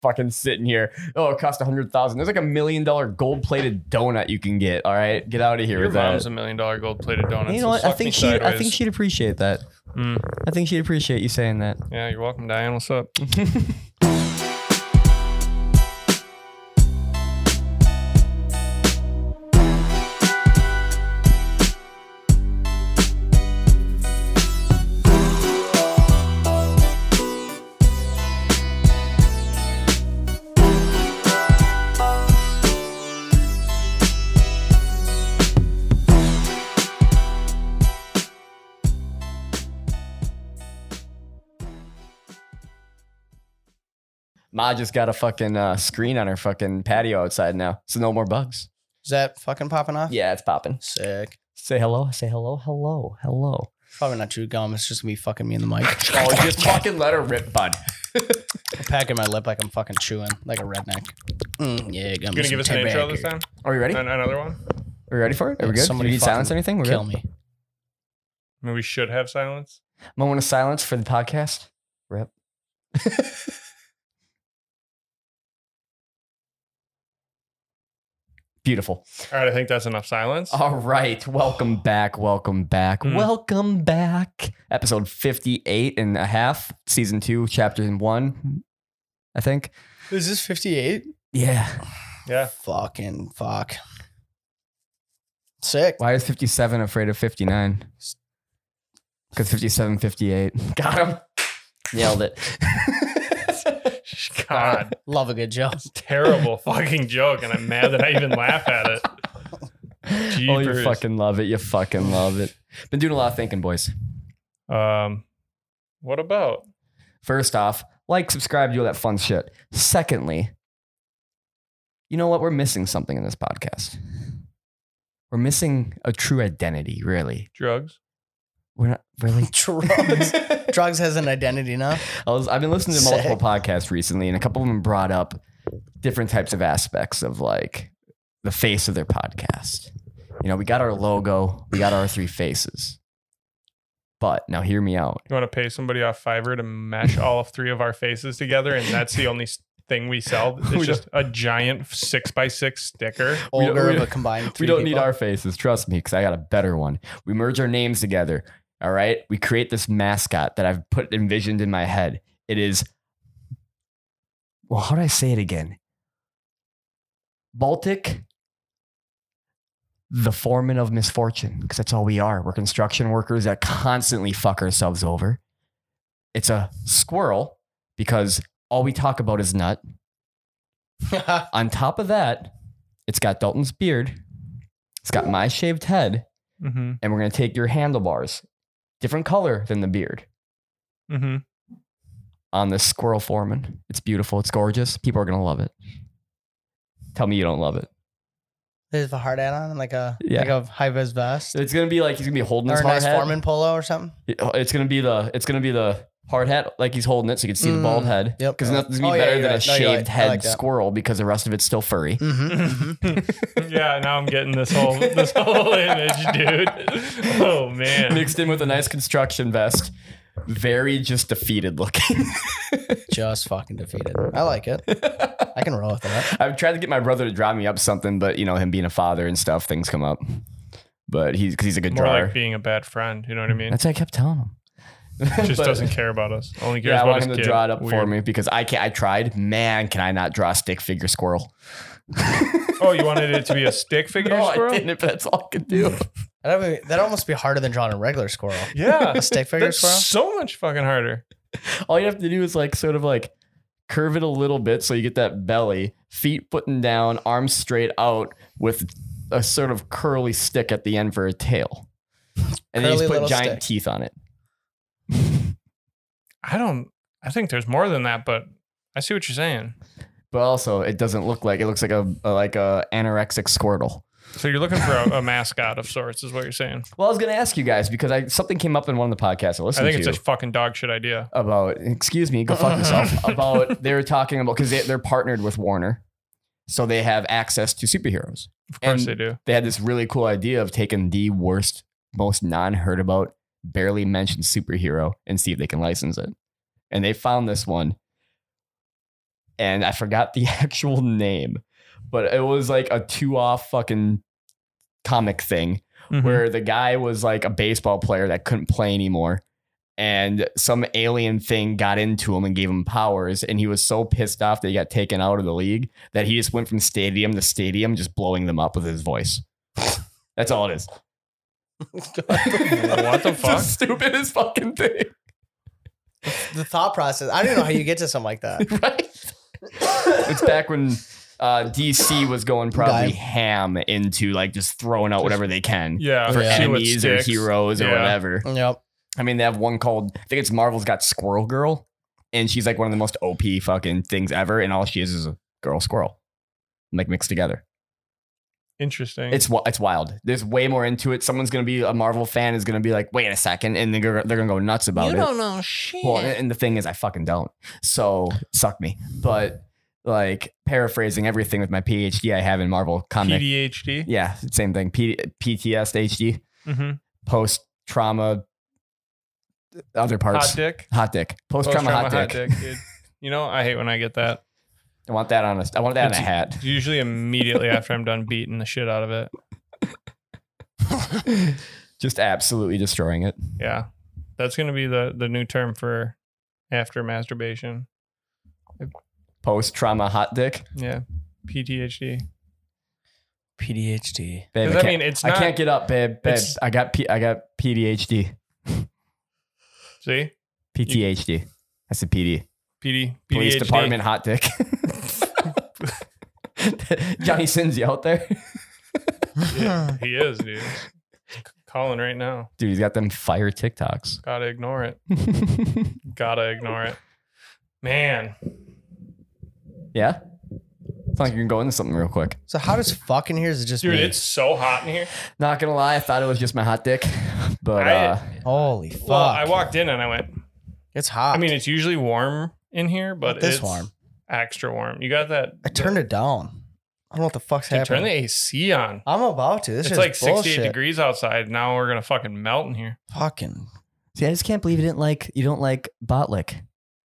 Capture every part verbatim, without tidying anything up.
fucking sitting here. Oh, it cost a hundred thousand. There's like a million dollar gold plated donut you can get. All right, get out of here Your with mom's that. a million dollar gold plated donut. You so know what? I fuck me think she. I sideways. think she'd appreciate that. Mm. I think she'd appreciate you saying that. Yeah, you're welcome, Diane. What's up? Ma just got a fucking uh, screen on her fucking patio outside now, so no more bugs. Is that fucking popping off? Yeah, it's popping. Sick. Say hello. Say hello. Hello. Hello. Probably not chewed gum. It's just gonna be fucking me in the mic. Oh, just fucking let her rip, bud. I'm packing my lip like I'm fucking chewing like a redneck. Mm, yeah, gum. You gonna give us an intro this time? Are we ready? An- another one? Are we ready for it? Are we good? Somebody Do you need fucking silence or anything? We're Kill good? me. I mean, we should have silence. Moment of silence for the podcast. Rip. Beautiful. All right, I think that's enough silence. All right. Welcome back. Welcome back. Mm. Welcome back. Episode fifty-eight and a half, season two, chapter one, I think. Is this fifty-eight? Yeah. Yeah. Fucking fuck. Sick. Why is fifty-seven afraid of fifty-nine? Because fifty-seven, fifty-eight. Got him. Nailed it. God, Love a good joke. terrible fucking joke, and I'm mad that I even laugh at it. Oh, you Jeepers. fucking love it. You fucking love it. Been doing a lot of thinking, boys. Um, what about? First off, like, subscribe, do all that fun shit. Secondly, you know what? We're missing something in this podcast. We're missing a true identity, really. Drugs? We're not really. Drugs. Drugs has an identity now. I was, I've been listening to multiple Sick. podcasts recently, and a couple of them brought up different types of aspects of like the face of their podcast. You know, we got our logo, we got our three faces. But now hear me out. You want to pay somebody off Fiverr to mesh all of three of our faces together, and that's the only s- thing we sell? It's We just a giant six by six sticker. We don't- Older we of a don't- combined We three don't need people. our faces, trust me, because I got a better one. We merge our names together. All right. We create this mascot that I've put envisioned in my head. It is, well, how do I say it again? Baltic, the foreman of misfortune, because that's all we are. We're construction workers that constantly fuck ourselves over. It's a squirrel because all we talk about is nut. On top of that, it's got Dalton's beard. It's got my shaved head. Mm-hmm. And we're going to take your handlebars, different color than the beard, Mm-hmm. on this squirrel foreman. It's beautiful. It's gorgeous. People are going to love it. Tell me you don't love it. There's a hard hat on, like a Yeah. like a high vis vest, It's going to be like he's going to be holding or his a hard nice hat. foreman polo or something. It's going to be the it's going to be the hard hat like he's holding it so you can see the bald Mm, head. yep. Because nothing's going Oh, to be yeah, better you're than right. a No, you're shaved right. I head like that. squirrel because the rest of it's still furry. Mm-hmm. Yeah, now I'm getting this whole this whole image, dude. Oh man. Mixed in with a nice construction vest. Very just defeated looking. Just fucking defeated. I like it. I can roll with that. I've tried to get my brother to draw me up something, but you know, him being a father and stuff, things come up. But he's because he's a good More drawer. like being a bad friend, you know what I mean? That's what I kept telling him. Just But- doesn't care about us. Only cares Yeah, I about want his him to kid. draw it up for Weird. me because I can't. I tried. Man, can I not draw a stick figure squirrel? Oh, you wanted it to be a stick figure No, squirrel? I didn't. But that's all I could do. That'd, be, that'd almost be harder than drawing a regular squirrel. Yeah. A stick figure That's squirrel. so much fucking harder. All you have to do is like sort of like curve it a little bit so you get that belly, feet putting down, arms straight out with a sort of curly stick at the end for a tail, and then you Curly just put little giant stick. teeth on it. I don't. I think there's more than that, but I see what you're saying. But also, it doesn't look like it looks like a, a like a anorexic Squirtle. So you're looking for a, a mascot of sorts, is what you're saying. Well, I was going to ask you guys because I something came up in one of the podcasts I I listened think to it's a fucking dog shit idea. about. Excuse me, go fuck yourself. About they were talking about because they, they're partnered with Warner, so they have access to superheroes. Of course And they do. They had this really cool idea of taking the worst, most non-heard about, barely mentioned superhero and see if they can license it. And they found this one. and I forgot the actual name, but it was like a two off fucking comic thing Mhm. where the guy was like a baseball player that couldn't play anymore. And some alien thing got into him and gave him powers. And he was so pissed off that he got taken out of the league that he just went from stadium to stadium, just blowing them up with his voice. That's all it is. What the It's fuck? the stupidest fucking thing. The thought process. I don't know how you get to something like that. Right? It's back when uh, D C was going probably Guy. ham into like just throwing out whatever they can Yeah, for Yeah. see what enemies or sticks. heroes or Yeah. whatever. Yep. I mean, they have one called, I think it's Marvel's got Squirrel Girl, and she's like one of the most O P fucking things ever, and all she is is a girl squirrel, like mixed together. Interesting. It's wi- it's wild. There's way more into it. Someone's gonna be a Marvel fan is gonna be like, wait a second, and they're gonna, they're gonna go nuts about You it. don't know shit. Well, and and the thing is, I fucking don't. So suck me. But like paraphrasing everything with my PhD I have in Marvel P comic. D H D. Yeah, same thing. P- PTSD, Mm-hmm. post trauma, other parts. Hot dick. Hot dick. Post trauma hot dick. dude. You know, I hate when I get that. I want that on a. I want that in a It's- hat. It's usually immediately after I'm done beating the shit out of it. Just absolutely destroying it. Yeah. That's going to be the, the new term for after masturbation. Post trauma hot dick. Yeah. P T H D. P D H D. Babe, Because I, I can't, mean, it's I not. can't get up, babe. Babe, it's- I got P, I got P D H D. See? P T H D. That's a P D. P D. Police P D H D. Department hot dick. Johnny Sins, you out there? Yeah, he is, dude. C- Calling right now. Dude, he's got them fire TikToks. Gotta ignore it. Gotta ignore it. Man. Yeah? It's like you can go into something real quick. So how does fucking here? Is it just Dude, me? it's so hot in here. Not gonna lie, I thought it was just my hot dick. But I- uh Holy fuck. Well, I walked in and I went, It's hot. I mean, it's usually warm in here, but Not this it's warm. extra warm. You got that? I turned it down. I don't know what the fuck's Dude, happening. turn the A C on. I'm about to. This It's is like sixty-eight bullshit. degrees outside. Now we're gonna fucking melt in here. Fucking. see, I just can't believe you didn't like you don't like Botlick.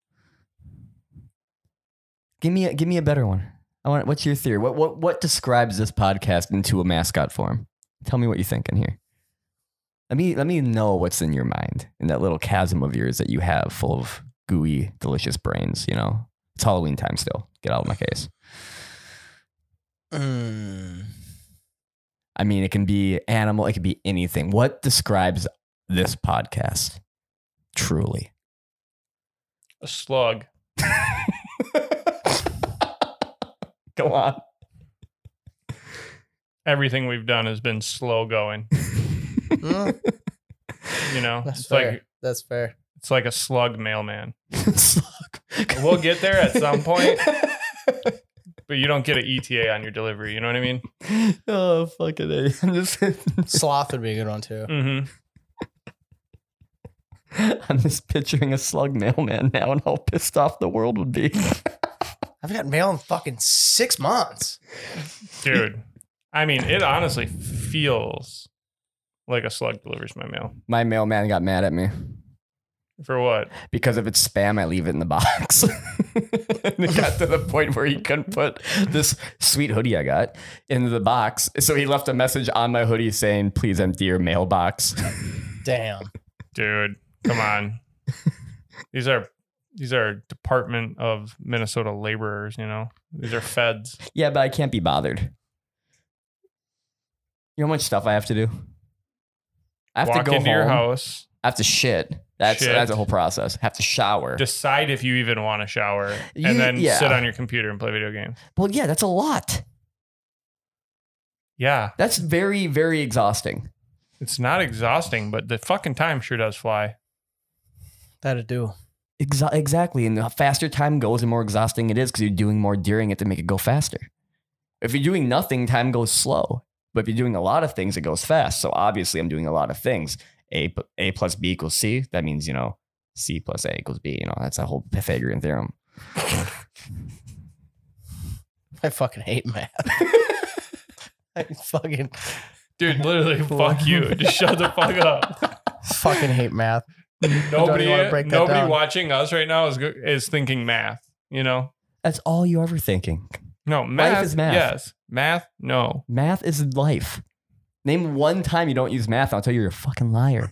Give me a give me a better one. I want what's your theory? What what what describes this podcast into a mascot form? Tell me what you think in here. Let me let me know what's in your mind in that little chasm of yours that you have full of gooey, delicious brains, you know. It's Halloween time still. Get out of my case. Mm. I mean, it can be animal, it can be anything. What describes this podcast? Truly. A slug. Go on. Everything we've done has been slow going. Mm, You know, that's it's fair. like That's fair. it's like a slug mailman. Slug. We'll get there at some point, but you don't get an E T A on your delivery. You know what I mean? Oh, fucking A. I'm just, Sloth would be a good one too. Mm-hmm. I'm just picturing a slug mailman now and how pissed off the world would be. I've got mail in fucking six months. Dude, I mean, it honestly feels like a slug delivers my mail. My mailman got mad at me For what? because if it's spam, I leave it in the box. And it got to the point where he couldn't put this sweet hoodie I got into the box. So he left a message on my hoodie saying, please empty your mailbox. Damn. Dude, come on. These are these are Department of Minnesota laborers, you know? These are feds. Yeah, but I can't be bothered. You know how much stuff I have to do? I have Walk to go into home. your house, I have to shit. That's Shit. that's a whole process. I have to shower. decide if you even want to shower, You- and then yeah. sit on your computer and play video games. Well, yeah, that's a lot. Yeah, That's very, very exhausting. it's not exhausting, but the fucking time sure does fly. That'd do. Exa- exactly. And the faster time goes, the more exhausting it is because you're doing more during it to make it go faster. If you're doing nothing, time goes slow. But if you're doing a lot of things, it goes fast. So obviously, I'm doing a lot of things. A, p- A plus B equals C. That means, you know, C plus A equals B. You know, that's a whole Pythagorean theorem. I fucking hate math. I fucking Dude, literally, fuck you. Just shut the fuck up. fucking hate math. Nobody, even wanna break that nobody down. watching us right now is go- is thinking math. You know, That's all you're ever thinking. No, math is math. Yes. Math, no. Math is life. Name one time you don't use math. I'll tell you you're a fucking liar.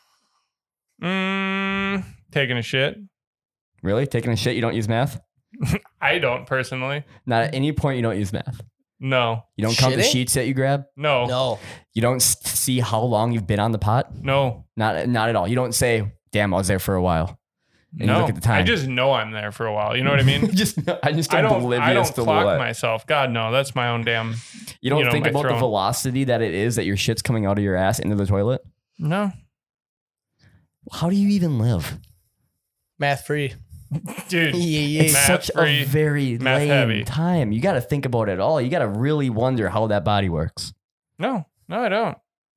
Mm, taking a shit. Really? Taking a shit, you don't use math? I don't personally. Not at any point you don't use math. No. You don't count the Shitting? sheets that you grab? No. No. No. You don't s- see how long you've been on the pot? No. Not not at all. You don't say, damn, I was there for a while. And you look at the time. I just know I'm there for a while. You know what I mean? just I just I don't don't. oblivious I don't to clock what. myself. God no, that's my own damn. You don't you know, think my about the throne. velocity that it is that your shit's coming out of your ass into the toilet? No, How do you even live? Math free. dude. Yeah, yeah. It's Math such free, a very math lame heavy. time. You got to think about it all. You got to really wonder how that body works. No, no, I don't.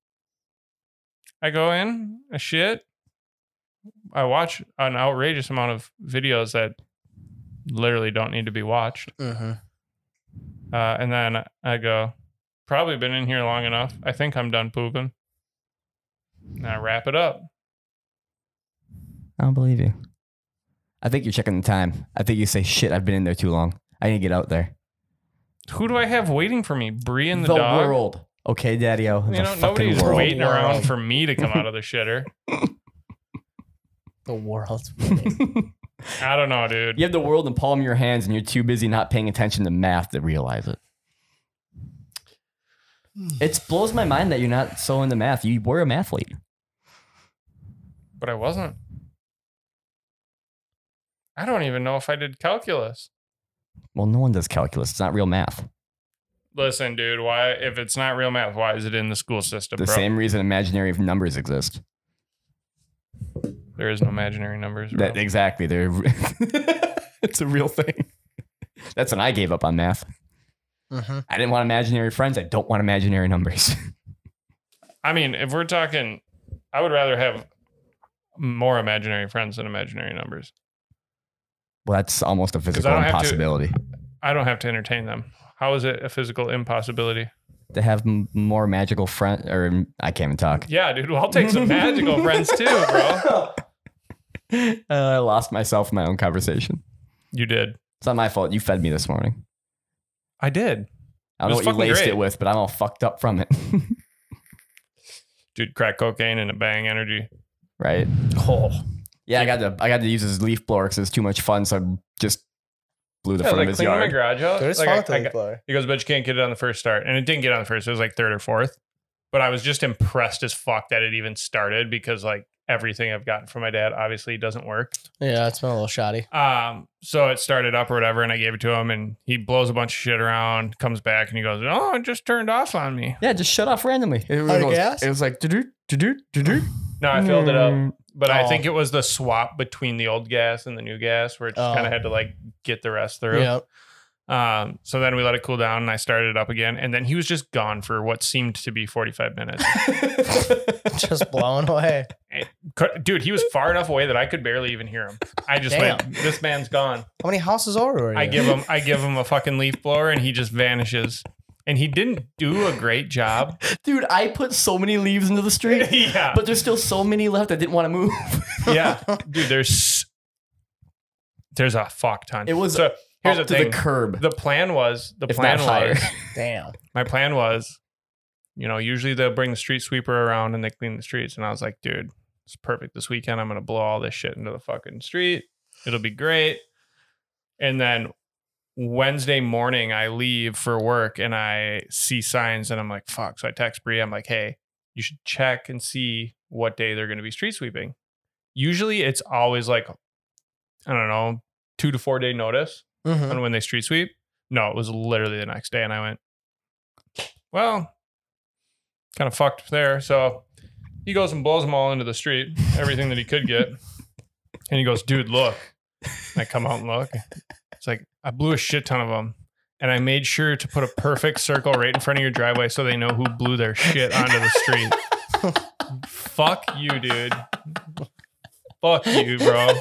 I go in, I shit. I watch an outrageous amount of videos that literally don't need to be watched. Mm-hmm. Uh, and then I go, probably been in here long enough. I think I'm done pooping. And I wrap it up. I don't believe you. I think you're checking the time. I think you say, shit, I've been in there too long. I need to get out there. Who do I have waiting for me? Bree and the, The dog? world. Okay, Daddy-O. The You know, fucking nobody's world. waiting World. around for me to come out of the shitter. The world. I don't know, dude. You have the world in the palm of your hands and you're too busy not paying attention to math to realize it. It blows my mind that you're not so into math. You were a mathlete. But I wasn't. I don't even know if I did calculus. Well, no one does calculus. It's not real math. Listen, dude, why if it's not real math, why is it in the school system, The bro? same reason imaginary numbers exist. There is no imaginary numbers, bro. That, exactly. They're it's a real thing. That's when I gave up on math. Mm-hmm. I didn't want imaginary friends. I don't want imaginary numbers. I mean, if we're talking, I would rather have more imaginary friends than imaginary numbers. Well, that's almost a physical I don't have to- impossibility. I don't have to entertain them. How is it a physical impossibility? To have m- more magical friends, or I can't even talk. Yeah, dude, well, I'll take some magical friends too, bro. Uh, I lost myself in my own conversation. You did. It's not my fault. You fed me this morning. I did. I don't It know was what you fucking laced great. it with, but I'm all fucked up from it. Dude, crack cocaine and a bang energy. Right? Oh. Yeah, I got to I got to use his leaf blower because it's too much fun, so I just blew the Yeah, front like of his cleaning my yard. garage out. There's Like, fun I- with I the got- blower. He goes, but you can't get it on the first start. And it didn't get on the first. It was like third or fourth. But I was just impressed as fuck that it even started because like everything I've gotten from my dad obviously doesn't work. Yeah, it's been a little shoddy. Um, so it started up or whatever, and I gave it to him, and he blows a bunch of shit around, comes back, and he goes, "Oh, it just turned off on me." Yeah, just shut off randomly. It, Out of goes- gas? it was like do-do, do-do, do-do. No, I filled it up, but I Oh. think it was the swap between the old gas and the new gas where it just Oh. kind of had to like get the rest through. Yeah. Um, so then we let it cool down, and I started it up again, and then he was just gone for what seemed to be forty-five minutes. Just blowing away. Co- Dude, he was far enough away that I could barely even hear him. I just Damn. went, "This man's gone." How many houses over are you? I give him, I give him a fucking leaf blower, and he just vanishes. And he didn't do a great job. Dude, I put so many leaves into the street, Yeah, but there's still so many left I didn't want to move. yeah, dude. There's there's a fuck ton. It was so. Here's up the to thing. the curb, The plan was the if plan not higher. was Damn. my plan was, you know, usually they'll bring the street sweeper around and they clean the streets, and I was like, dude, it's perfect. This weekend I'm gonna blow all this shit into the fucking street. It'll be great. And then Wednesday morning I leave for work and I see signs and I'm like, fuck. So I text Bree. I'm like, hey, you should check and see what day they're gonna be street sweeping. Usually it's always like, I don't know, two to four day notice. Mm-hmm. On when they street sweep. No, it was literally the next day. And I went, well, kind of fucked there. So he goes and blows them all into the street, everything that he could get. And he goes, dude, look. And I come out and look. It's like, I blew a shit ton of them. And I made sure to put a perfect circle right in front of your driveway so they know who blew their shit onto the street. Fuck you, dude. Fuck you, bro.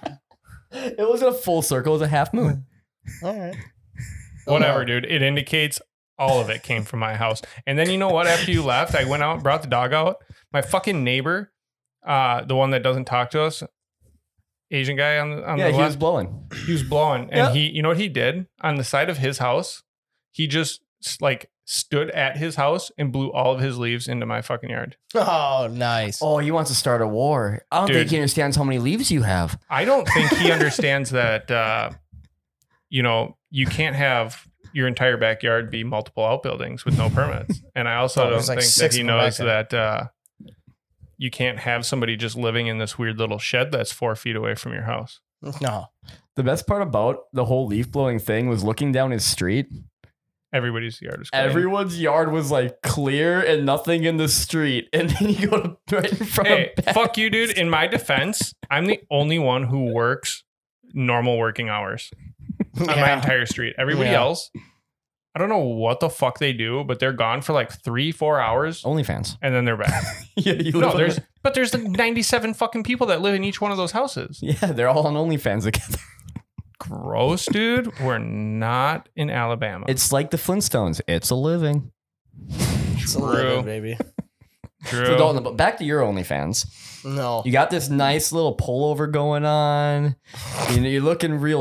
It wasn't a full circle, it was a half moon. All right. Whatever, dude. It indicates all of it came from my house. And then you know what? After you left, I went out and brought the dog out. My fucking neighbor, uh, the one that doesn't talk to us, Asian guy on the on Yeah, the he left. was blowing. He was blowing, and Yeah. he, you know what he did on the side of his house? He just like stood at his house and blew all of his leaves into my fucking yard. Oh, nice. Oh, he wants to start a war. I don't Dude. think he understands how many leaves you have. I don't think he understands that. Uh, you know, you can't have your entire backyard be multiple outbuildings with no permits, and I also Oh, don't there's like think that six he of them knows back that uh, you can't have somebody just living in this weird little shed that's four feet away from your house. No. The best part about the whole leaf blowing thing was looking down his street. Everybody's yard is clean. Everyone's yard was like clear and nothing in the street. And then you go to right in front Hey, of back. fuck you, dude. In my defense, I'm the only one who works normal working hours on my Yeah. entire street. Everybody Yeah. else, I don't know what the fuck they do, but they're gone for like three, four hours OnlyFans. and then they're back. Yeah, you No, live on there's the- but there's like ninety-seven fucking people that live in each one of those houses. yeah, they're all on OnlyFans together. Gross, dude. We're not in Alabama. It's like the Flintstones. It's a living. It's a True. little bit, baby. True. So Dalton, but back to your OnlyFans. No. You got this nice little pullover going on. You know, you're looking real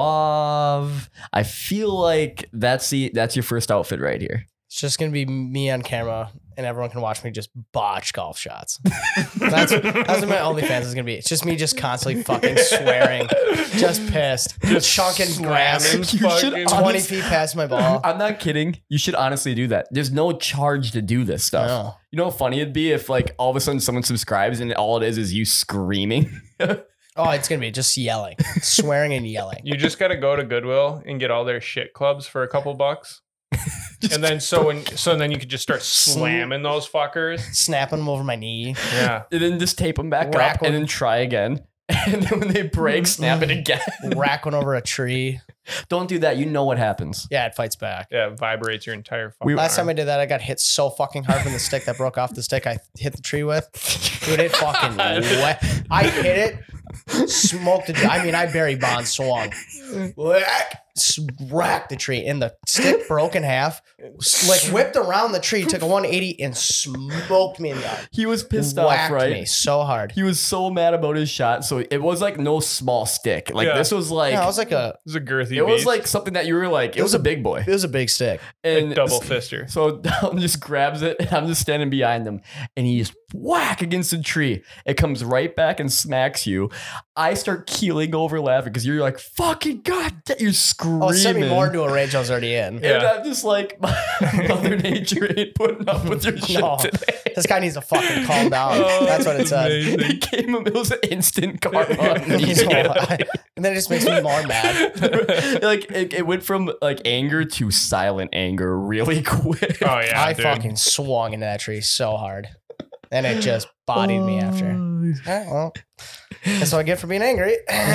suave. I feel like that's the that's your first outfit right here. It's just going to be me on camera and everyone can watch me just botch golf shots. That's, that's what my OnlyFans is going to be. It's just me just constantly fucking swearing, just pissed, just chunking grass slamming You should fucking- honest- twenty feet past my ball. I'm not kidding. You should honestly do that. There's no charge to do this stuff. No. You know how funny it'd be if like all of a sudden someone subscribes and all it is is you screaming. Oh, it's going to be just yelling, swearing and yelling. You just got to go to Goodwill and get all their shit clubs for a couple bucks. And then so when so then you could just start slamming those fuckers. Snapping them over my knee. Yeah. And then just tape them back Rack up one. and then try again. And then when they break, snap it again. Rack one over a tree. Don't do that. You know what happens. Yeah, it fights back. Yeah, it vibrates your entire fucking We- Last time arm. I did that, I got hit so fucking hard from the stick that broke off the stick I hit the tree with. Dude, it fucking wet. I hit it, smoked it. I mean, I Barry Bonds swung. Whack, s- Racked the tree, and the stick broke in half. s- Like whipped around the tree, took a one eighty, and smoked me in the eye. He was pissed Whacked off, right? me so hard. He was so mad about his shot. So it was like no small stick. Like Yeah. this was like Yeah, I was like a. It was a girthy it was beast. like something that you were like, it, was, a big boy. It was a big stick. And double fister. So Dalton just grabs it, and I'm just standing behind him, and he just whack against the tree. It comes right back and smacks you. I start keeling over laughing because you're like, fucking god, you're screaming. Oh, it sent me more into a rage I was already in. And Yeah. I'm just like, Mother Nature ain't putting up with your shit No. today. This guy needs to fucking calm down. Oh, That's what it said. amazing. It came, it was an instant karma. and then it just makes me more mad. like it, it went from like anger to silent anger really quick. Oh yeah, I dude. fucking swung into that tree so hard. And it just bodied me after. All right, well, that's what I get for being angry.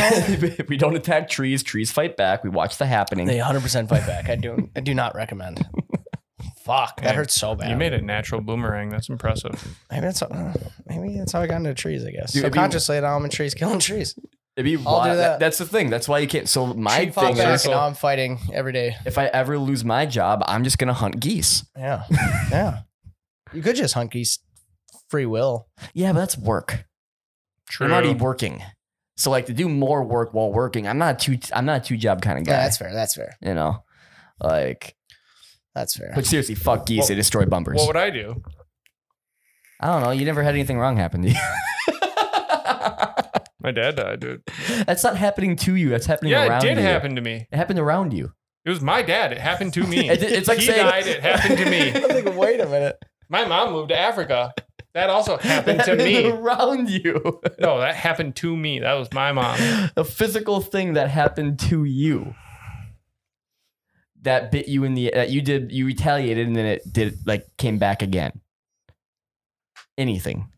We don't attack trees. Trees fight back. We watch the happening. They one hundred percent fight back. I do I do not recommend. Fuck, that Man, hurts so bad. You made a natural boomerang. That's impressive. Maybe that's, uh, maybe that's how I got into trees, I guess. Dude, it'd be- Subconsciously, now I'm in trees, killing trees. It'd be I'll do wild. that. That's the thing. That's why you can't. So my Tree fought thing back, is, and now I'm fighting every day. if I ever lose my job, I'm just gonna hunt geese. Yeah, yeah. You could just hunt geese free will. Yeah, but that's work. True. I'm already working. So like to do more work while working, I'm not a two. I'm not a two job kind of guy. Yeah, that's fair. That's fair. you know, like. That's fair. But seriously, fuck geese. Well, they destroy bumpers. What would I do? I don't know. You never had anything wrong happen to you. My dad died, dude. That's not happening to you. That's happening Yeah, it around did you. happen to me. It happened around you. It was my dad. It happened to me. It- it's like he saying- died. It happened to me. I'm thinking, wait a minute. My mom moved to Africa. That also happened It to happened me. around you. No, that happened to me. That was my mom. A physical thing that happened to you. That bit you in the that you did you retaliated and then it did like came back again. Anything.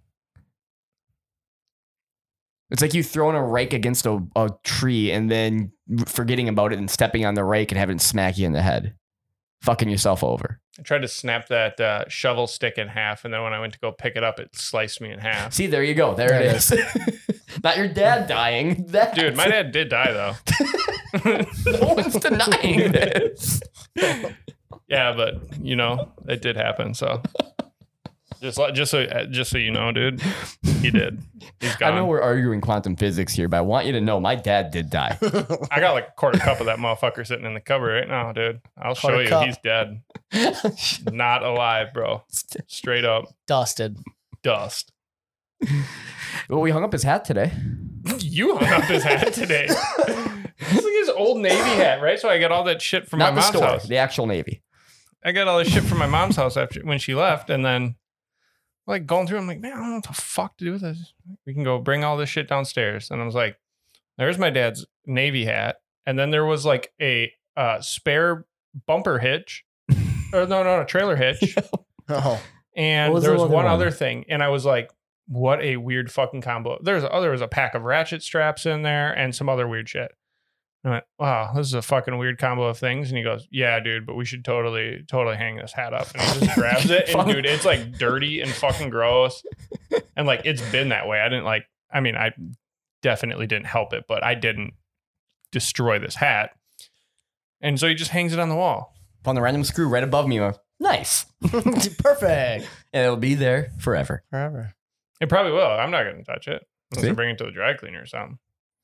It's like you throwing a rake against a, a tree and then forgetting about it and stepping on the rake and having it smack you in the head. Fucking yourself over. I tried to snap that uh, shovel stick in half, and then when I went to go pick it up, it sliced me in half. See, there you go. There it is. Not your dad dying. That Dude, my dad did die though. no one's denying this. Yeah, but you know, it did happen. So Just like, just so, uh, just so you know, dude, he did. He's gone. I know we're arguing quantum physics here, but I want you to know my dad did die. I got like a quarter cup of that motherfucker sitting in the cupboard right now, dude. I'll show Quarter you. cup. He's dead. Not alive, bro. Straight up Dusted. dust. Well, we hung up his hat today. You hung up his hat today. It's like his old Navy hat, right? So I got all that shit from Not my the mom's store, house. the actual Navy. I got all this shit from my mom's house after when she left, and then like going through, I'm like, man, I don't know what the fuck to do with this. We can go bring all this shit downstairs. And I was like, there's my dad's Navy hat, and then there was like a uh, spare bumper hitch, or no, no, no, trailer hitch, Oh. and What was there the was other one one? other thing, and I was like, what a weird fucking combo. There's oh, there was a pack of ratchet straps in there and some other weird shit. I went, wow, this is a fucking weird combo of things. And he goes, yeah, dude, but we should totally, totally hang this hat up. And he just grabs it. And dude, it's like dirty and fucking gross. And like, it's been that way. I didn't like, I mean, I definitely didn't help it, but I didn't destroy this hat. And so he just hangs it on the wall. Found the random screw right above me. Went, nice. Perfect. And it'll be there forever. Forever. It probably will. I'm not going to touch it unless See? I bring it to the dry cleaner or something.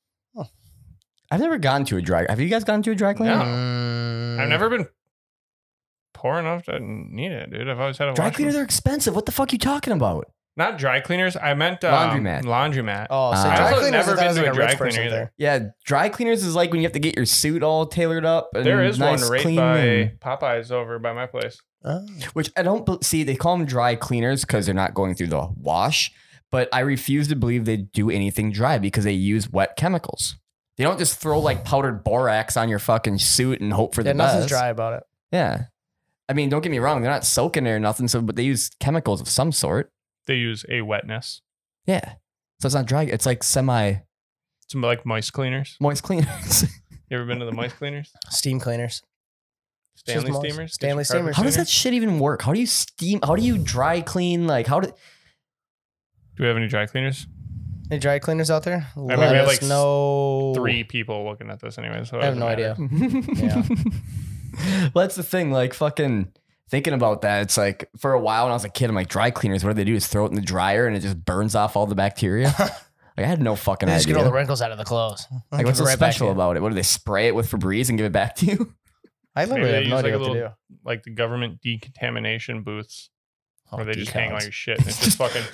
I've never gone to a dry. Have you guys gone to a dry cleaner? No. Mm. I've never been poor enough to need it, dude. I've always had a Dry washing cleaners machine. are expensive. What the fuck are you talking about? Not dry cleaners. I meant um, Laundromat. Laundromat. Oh, so Uh, dry I've cleaners. never I thought it was been to like a a dry rich person cleaner either. there. Yeah, dry cleaners is like when you have to get your suit all tailored up. And There is nice, one right clean, by and- Popeyes over by my place. Oh. which I don't bel- see. They call them dry cleaners because they're not going through the wash. But I refuse to believe they do anything dry because they use wet chemicals. They don't just throw like powdered borax on your fucking suit and hope for Yeah, the nothing's best. dry about it. Yeah. I mean, don't get me wrong. They're not soaking it or nothing. So, but they use chemicals of some sort. They use a wetness. Yeah. So it's not dry. It's like semi Some like moist cleaners. moist cleaners. You ever been to the moist cleaners? Steam cleaners. Stanley Just moist. steamers? Stanley Get your carpet steamers. How does cleaner? that shit even work? How do you steam? How do you dry clean? Like, how do Do we have any dry cleaners? Any dry cleaners out there? mean, Let we have, us like, s- know. Three people looking at this anyway. So it I have doesn't no matter. idea. Well, that's the thing. Like, fucking thinking about that. It's like for a while when I was a kid, I'm like, dry cleaners. What do they do? Is throw it in the dryer and it just burns off all the bacteria. Like, I had no fucking They just idea. get all the wrinkles out of the clothes. Like, what's so special about it? What do they spray it with Febreze and give it back to you? I Maybe literally they have no use, like, idea a what to do. little- Like the government decontamination booths Oh, where they just hang all decons. your shit. And it's just fucking.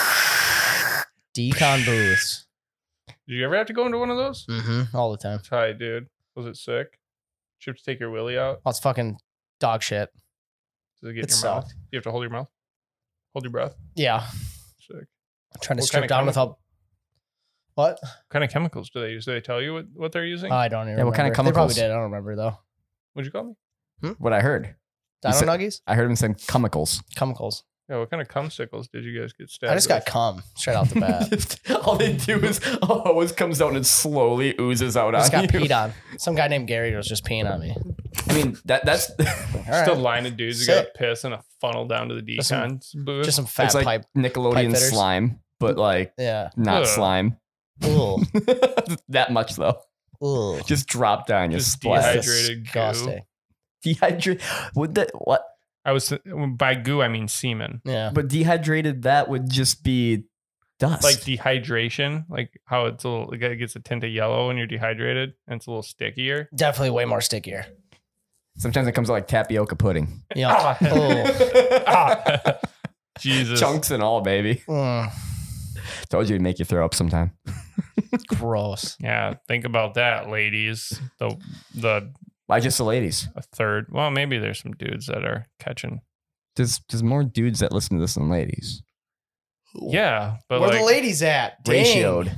Decon booths. Did you ever have to go into one of those? Mm-hmm. All the time. Hi, dude. Was it sick? Did you have to take your willy out? Oh, it's fucking dog shit. Does it get It in your mouth? sucked. You have to hold your mouth? Hold your breath? Yeah. Sick. Trying to What strip kind of down without. What? What kind of chemicals do they use? Do they tell you what, what they're using? I don't even Yeah, what kind of remember. They probably chemicals? did. I don't remember though. What'd you call me? What I heard. Dino said- nuggies? I heard him saying chemicals. Chemicals. Yeah, what kind of cumsicles did you guys get stabbed I just got with? cum straight out the bat. All they do is a hose comes out and it slowly oozes out I just on got you. peed on. Some guy named Gary was just peeing on me. I mean, that that's All Just right. a line of dudes who got Sick. piss and a funnel down to the Just some- decon booth. Just some fat it's like pipe. Nickelodeon pipe fitters. slime, but like Yeah. not Ugh. slime. Ugh. That much though. Ugh. Just drop down, you Just splat. dehydrated. Disgusting. Dehydrate. Would that what? I was by goo, I mean semen. Yeah. But dehydrated, that would just be dust. Like dehydration, like how it's a little, it gets a tint of yellow when you're dehydrated and it's a little stickier. Definitely way more stickier. Sometimes it comes out like tapioca pudding, Yeah. Ah. Oh. Ah. Jesus. chunks and all, baby. Mm, Told you it'd make you throw up sometime. gross. Yeah, think about that, ladies. The the Why just the ladies? a third. Well, maybe there's some dudes that are catching. There's there's more dudes that listen to this than ladies. Yeah, but Where like, the ladies at? Dang. Ratioed.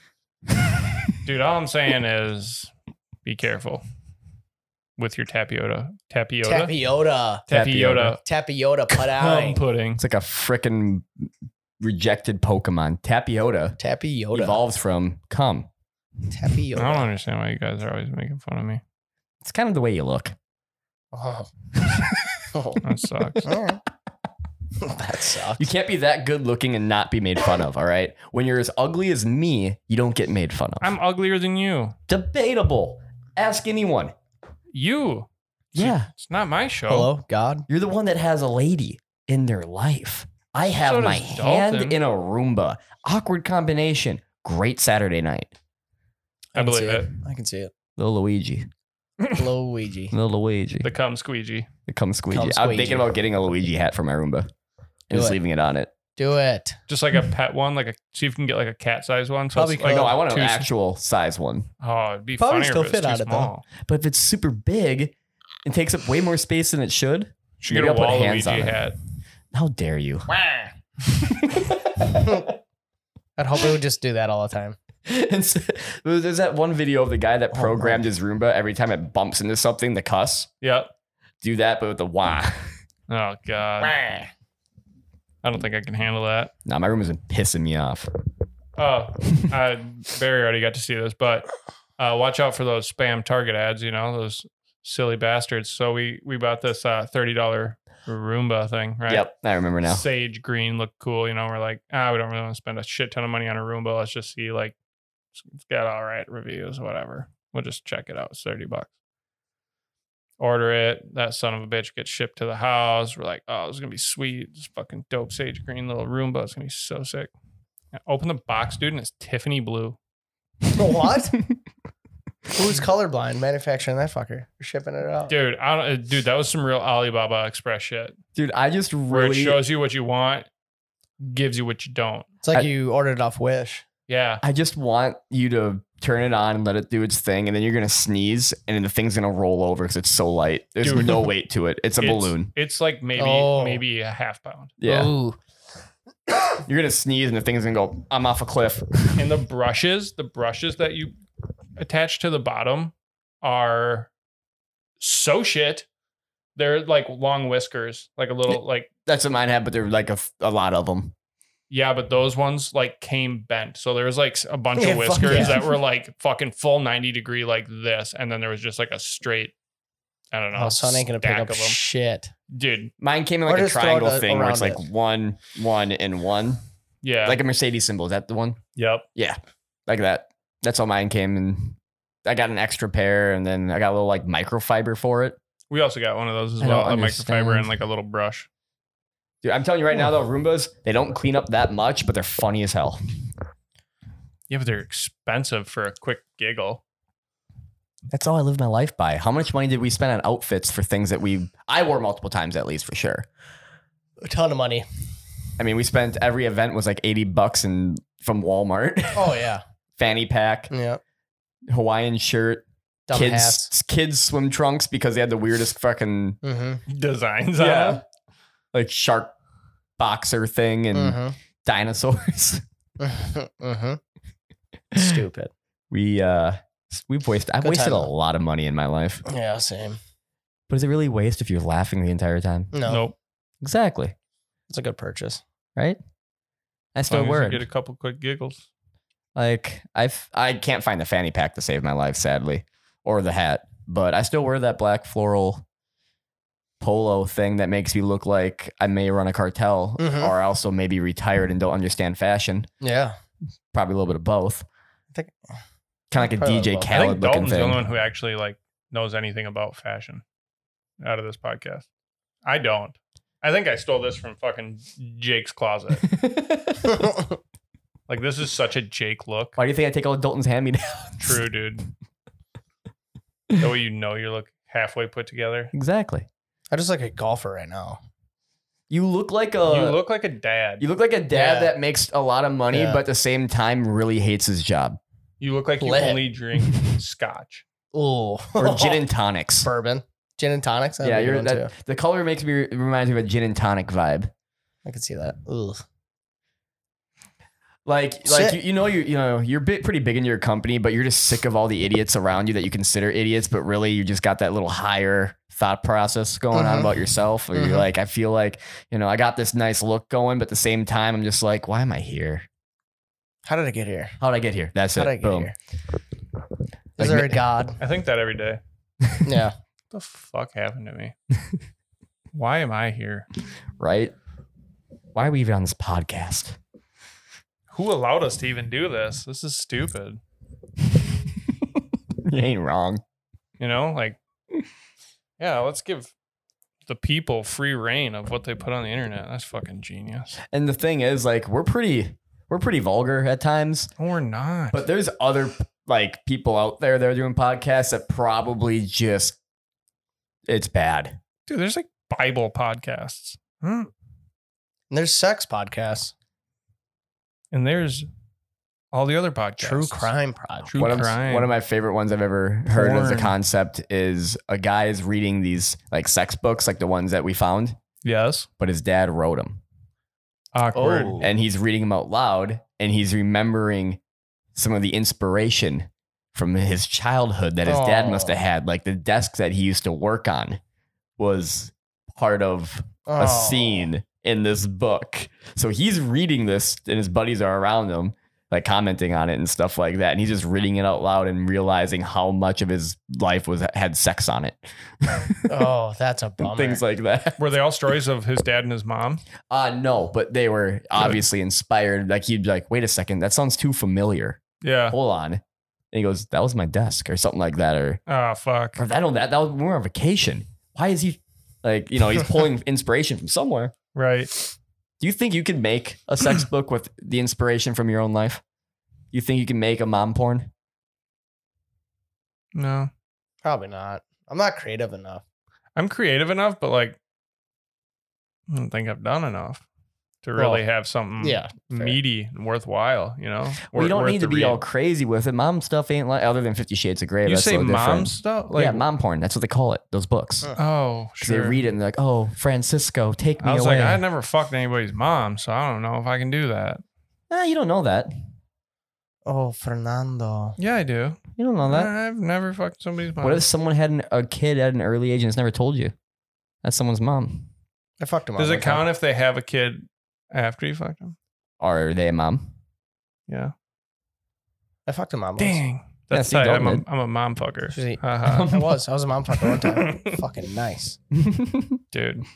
dude, all I'm saying is be careful with your tapioca. Tapioca. Tapiota. Tapioca. Tapiota Cum pudding. pudding. It's like a freaking rejected Pokemon. Tapiota Tapiota. evolves from cum. I don't Tapiota. understand why you guys are always making fun of me. It's kind of the way you look. Oh. Oh. That sucks. All right. That sucks. You can't be that good looking and not be made fun of, all right? When you're as ugly as me, you don't get made fun of. I'm uglier than you. Debatable. Ask anyone. You. Yeah. It's not my show. Hello, God. You're the one that has a lady in their life. I have So my does hand Dalton. in a Roomba. Awkward combination. Great Saturday night. I can believe see it. I can see it. Little Luigi. Luigi. Little Luigi. The cum squeegee. The come squeegee. Come I'm squeegee. thinking about getting a Luigi hat for my Roomba and Do just it. leaving it on it. Do it. Just like a pet one, like a see if you can get like a cat size one. So Probably it's like could. No, I want an two- actual size one. Oh, it'd be Probably funnier still if it's fit too on it, though. small. But if it's super big and takes up way more space than it should, Should maybe get a I'll put wall hands Luigi on it. hat. How dare you? I'd hope it would just do that all the time. And so, there's that one video of the guy that Oh, programmed no. his Roomba every time it bumps into something, the cuss. Yep. Do that, but with the wah. Oh god. I don't think I can handle that. Nah, my Roomba's been pissing me off. Oh, uh, Barry already got to see this, but uh, watch out for those spam Target ads. You know those silly bastards. So we we bought this uh, thirty dollar Roomba thing, right? Yep, I remember now. Sage green looked cool. You know, we're like, ah, we don't really want to spend a shit ton of money on a Roomba. Let's just see, like, it's got all right reviews, whatever. We'll just check it out. It's thirty bucks. Order it. That son of a bitch gets shipped to the house. We're like, oh, this is gonna be sweet. This fucking dope sage green little Roomba. It's gonna be so sick. I open the box, dude, and it's Tiffany blue. What? Who's colorblind manufacturing that fucker? You're shipping it out. Dude, I don't, uh, dude, that was some real Alibaba Express shit. Dude, I just Where it really, shows you what you want, gives you what you don't. It's like I- you ordered it off Wish. Yeah. I just want you to turn it on and let it do its thing, and then you're gonna sneeze, and then the thing's gonna roll over because it's so light. There's Dude. no weight to it. It's a balloon. It's like maybe Oh. maybe a half pound. Yeah, Ooh. you're gonna sneeze, and the thing's gonna go. I'm off a cliff. And the brushes, the brushes that you attach to the bottom are so shit. They're like long whiskers, like a little like That's what mine had, but there were like a, a lot of them. yeah, but those ones like came bent. So there was like a bunch Yeah, of fuck whiskers yeah. that were like fucking full ninety degree like this, and then there was just like a straight, I don't know. Oh, son ain't gonna pick stack up of them. shit. Dude. Mine came in Or like a just throw triangle it thing where it's around like it. one, one, and one, Yeah. like a Mercedes symbol. Is that the one? yep. Like that. That's how mine came, and I got an extra pair, and then I got a little like microfiber for it. We also got one of those as I well, don't a microfiber understand. and like a little brush. Dude, I'm telling you right now, though, Roombas, they don't clean up that much, but they're funny as hell. Yeah, but they're expensive for a quick giggle. That's all I live my life by. How much money did we spend on outfits for things that we I wore multiple times at least for sure? A ton of money. I mean, we spent every event was like eighty bucks and from Walmart. Oh yeah. Fanny pack, Yeah. Hawaiian shirt, Dumb kids hats. kids swim trunks because they had the weirdest fucking Mm-hmm. Designs on yeah, them. like shark boxer thing and Mm-hmm. dinosaurs. mm-hmm. Stupid. We uh we've wasted I've Good wasted time, a though. lot of money in my life. Yeah, same. But is it really waste if you're laughing the entire time? No, Nope. Exactly. it's a good purchase. Right? I As still long as wear you it. get a couple quick giggles. Like I've I can't find the fanny pack to save my life, sadly, or the hat. But I still wear that black floral polo thing that makes me look like I may run a cartel, Mhm. or also maybe retired and don't understand fashion. Yeah. Probably a little bit of both. I think Kind of like a Probably D J both. I I Khaled think looking Dalton's the only thing. one who actually like knows anything about fashion out of this podcast. I don't. I think I stole this from fucking Jake's closet. Like this is such a Jake look. Why do you think I take all Dalton's hand me down? True, dude. That way you know you look halfway put together. Exactly. I just like a golfer right now. You look like a you look like a dad. you look like a dad Yeah. that makes a lot of money, Yeah. but at the same time really hates his job. You look like you Lit. only drink scotch. Ooh. Or gin and tonics. bourbon. Gin and tonics. That'd Yeah, be a you're good one, that, too. the color makes me reminds me of a gin and tonic vibe. I can see that. Ooh. Like, like Sick. you, you know, you you know, you're bit, pretty big in your company, but you're just sick of all the idiots around you that you consider idiots, but really you just got that little higher thought process going on Mhm. about yourself. Or Mhm. you're like, I feel like, you know, I got this nice look going, but at the same time, I'm just like, why am I here? How did I get here? How did I get here? That's How it. did I get Boom. here? Like Is there ma- a God? I think that every day. Yeah. What the fuck happened to me? Why am I here? Right? Why are we even on this podcast? Who allowed us to even do this? This is stupid. You ain't wrong. You know, like, yeah, let's give the people free reign of what they put on the internet. That's fucking genius. And the thing is, like, we're pretty, we're pretty vulgar at times, No, we're not. but there's other like people out there that are doing podcasts that probably just, it's bad. Dude, there's like Bible podcasts. Huh? And there's sex podcasts, And there's all the other podcasts. true crime podcasts. True one of, crime. one of my favorite ones I've ever heard as a Porn. concept is a guy is reading these like sex books, like the ones that we found, Yes. but his dad wrote them. Awkward. Oh. And he's reading them out loud, and he's remembering some of the inspiration from his childhood that his dad must have Oh. had. Like the desk that he used to work on was part of a Oh. scene in this book. So he's reading this, and his buddies are around him, like commenting on it and stuff like that. And he's just reading it out loud and realizing how much of his life was had sex on it. Oh, that's a bummer. Things like that. Were they all stories of his dad and his mom? Uh no, but they were obviously inspired. Like he'd be like, wait a second, that sounds too familiar. Yeah. Hold on. And he goes, that was my desk or something like that. Or, Oh, fuck. or I don't that that was more on vacation. Why is he like, you know, he's pulling inspiration from somewhere. Right. Do you think you could make a sex book with the inspiration from your own life? You think you can make a mom porn? No. Probably not. I'm not creative enough. I'm creative enough, but like, I don't think I've done enough to really Well, have something yeah, fair. meaty and worthwhile, you know? Well, Worth- you don't worth need to the be read. all crazy with it. Mom stuff ain't like other than Fifty Shades of Grey. You that's say so mom different. stuff? Like, yeah, mom porn. That's what they call it. Those books. Huh. Oh, 'Cause sure. they read it and they're like, "Oh, Francisco, take me I was away." like, I never fucked anybody's mom, so I don't know if I can do that. Eh, you don't know that. Oh, Fernando. Yeah, I do. You don't know that. I've never fucked somebody's mom. What if someone had an, a kid at an early age and has never told you? That's someone's mom. I fucked him. Does up it count if they have a kid after you fucked them? Or are they a mom? Yeah. I fucked him on. Dang. That's see, tight. don't I'm a, it? I'm a mom fucker. She's- Haha. I was. I was a mom fucker one time. Fucking nice. Dude.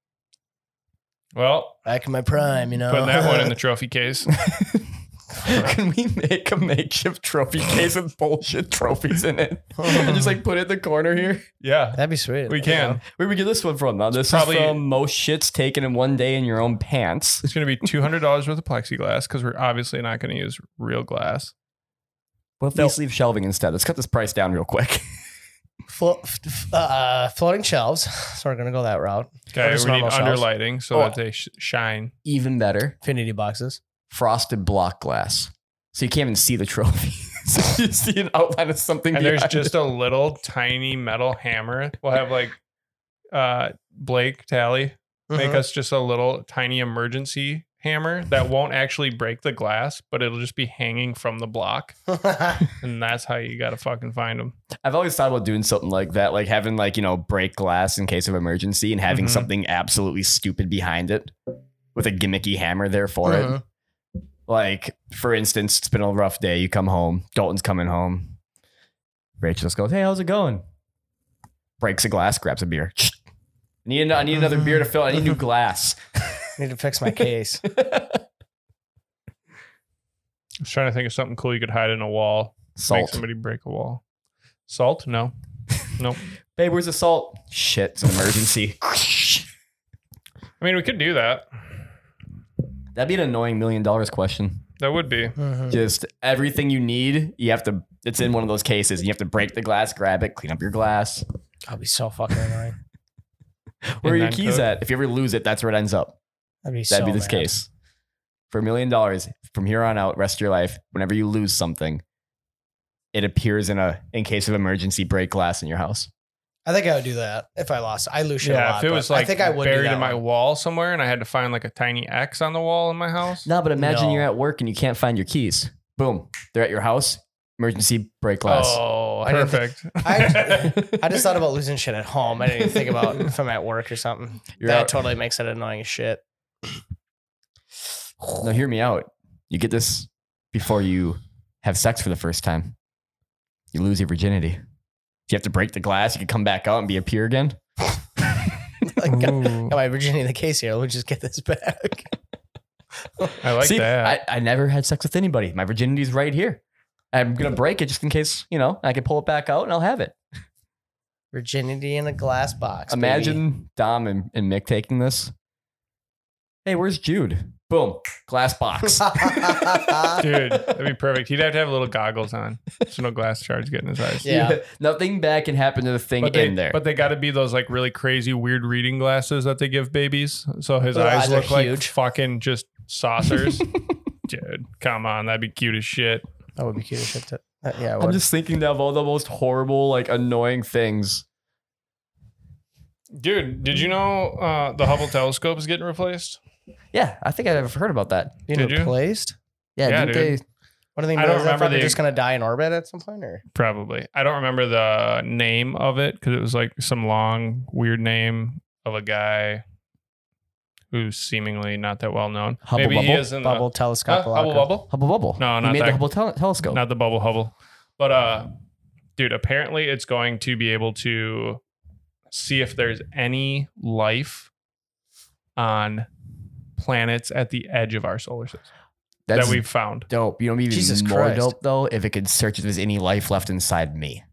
Well, Back in my prime, you know. putting that one in the trophy case. Can we make a makeshift trophy case with bullshit trophies in it and just like put it in the corner here? Yeah. That'd be sweet. We can. Where we get this one from? Now this probably- is from most shits taken in one day in your own pants. It's going to be two hundred dollars worth of plexiglass because we're obviously not going to use real glass. What if we No. just leave shelving instead? Let's cut this price down real quick. Flo- f- f- uh, floating shelves. So we're gonna go that route. Okay. just We need normal shelves. underlighting so Oh. that they sh- shine. Even better, Infinity boxes. frosted block glass. So you can't even see the trophy. So you see an outline of something. And there's behind just it. a little tiny metal hammer. We'll have like uh, Blake Tally make Mhm. us just a little tiny emergency hammer that won't actually break the glass, but it'll just be hanging from the block. And that's how you got to fucking find them. I've always thought about doing something like that, like having like, you know, break glass in case of emergency and having Mhm. something absolutely stupid behind it with a gimmicky hammer there for it. Mhm. Like, for instance, it's been a rough day. You come home, Dalton's coming home. Rachel just goes, "Hey, how's it going?" Breaks a glass, grabs a beer. I need, an- I need another beer to fill. I need new glass. Need to fix my case. I was trying to think of something cool you could hide in a wall. Make Salt. somebody break a wall. Salt? No. Nope. Babe, where's the salt? Shit, it's an emergency. I mean, we could do that. That'd be an annoying million dollars question. That would be. Mhm. Just everything you need, you have to, it's in one of those cases. You have to break the glass, grab it, clean up your glass. That'd be so fucking annoying. Where are And your then keys cook. at? If you ever lose it, that's where it ends up. That'd be That'd so be this mad. case. For a million dollars, from here on out, rest of your life, whenever you lose something, it appears in a in case of emergency break glass in your house. I think I would do that if I lost. I lose shit a Yeah, lot. if it but was like I think I would do buried that in my one. wall somewhere and I had to find like a tiny X on the wall in my house. No, but imagine No. you're at work and you can't find your keys. Boom, they're at your house. Emergency break glass. Oh, I didn't perfect. I, I just thought about losing shit at home. I didn't even think about if I'm at work or something. You're that out- totally makes it annoying as shit. Now, hear me out. You get this before you have sex for the first time. You lose your virginity. If you have to break the glass, you can come back out and be a peer again. Like, got, Ooh, got my virginity in the case here. Let me just get this back. I like See, that. I, I never had sex with anybody. My virginity's right here. I'm gonna break it just in case, you know, I can pull it back out and I'll have it. Virginity in a glass box. Imagine Dom and, and Mick taking this. Hey, where's Jude? Boom, glass box. Dude, that'd be perfect. He'd have to have little goggles on, so no glass shards get in his eyes. Yeah. Nothing bad can happen to the thing But they, in there. but they got to be those like really crazy, weird reading glasses that they give babies, so his Their eyes eyes are look like huge. fucking just saucers. Dude, come on, that'd be cute as shit. That would be cute as shit. To, uh, yeah, it I'm would. just thinking of all the most horrible, like annoying things. Dude, did you know uh, the Hubble telescope is getting replaced? Yeah, I think I've heard about that. being Did you? replaced. Yeah, Yeah, didn't dude. they? What do they? I don't is that remember probably the- just gonna die in orbit at some point, or Probably. I don't remember the name of it because it was like some long, weird name of a guy who's seemingly not that well known. Hubble Maybe he Bubble? is in bubble the telescope? Huh? Hubble Bubble. Hubble Bubble. No, he not made that. the Hubble tel- telescope. Not the Bubble Hubble. But uh dude, apparently it's going to be able to see if there's any life on planets at the edge of our solar system That's that we've found. dope. You know, maybe Jesus more Christ. dope though if it could search if there's any life left inside me.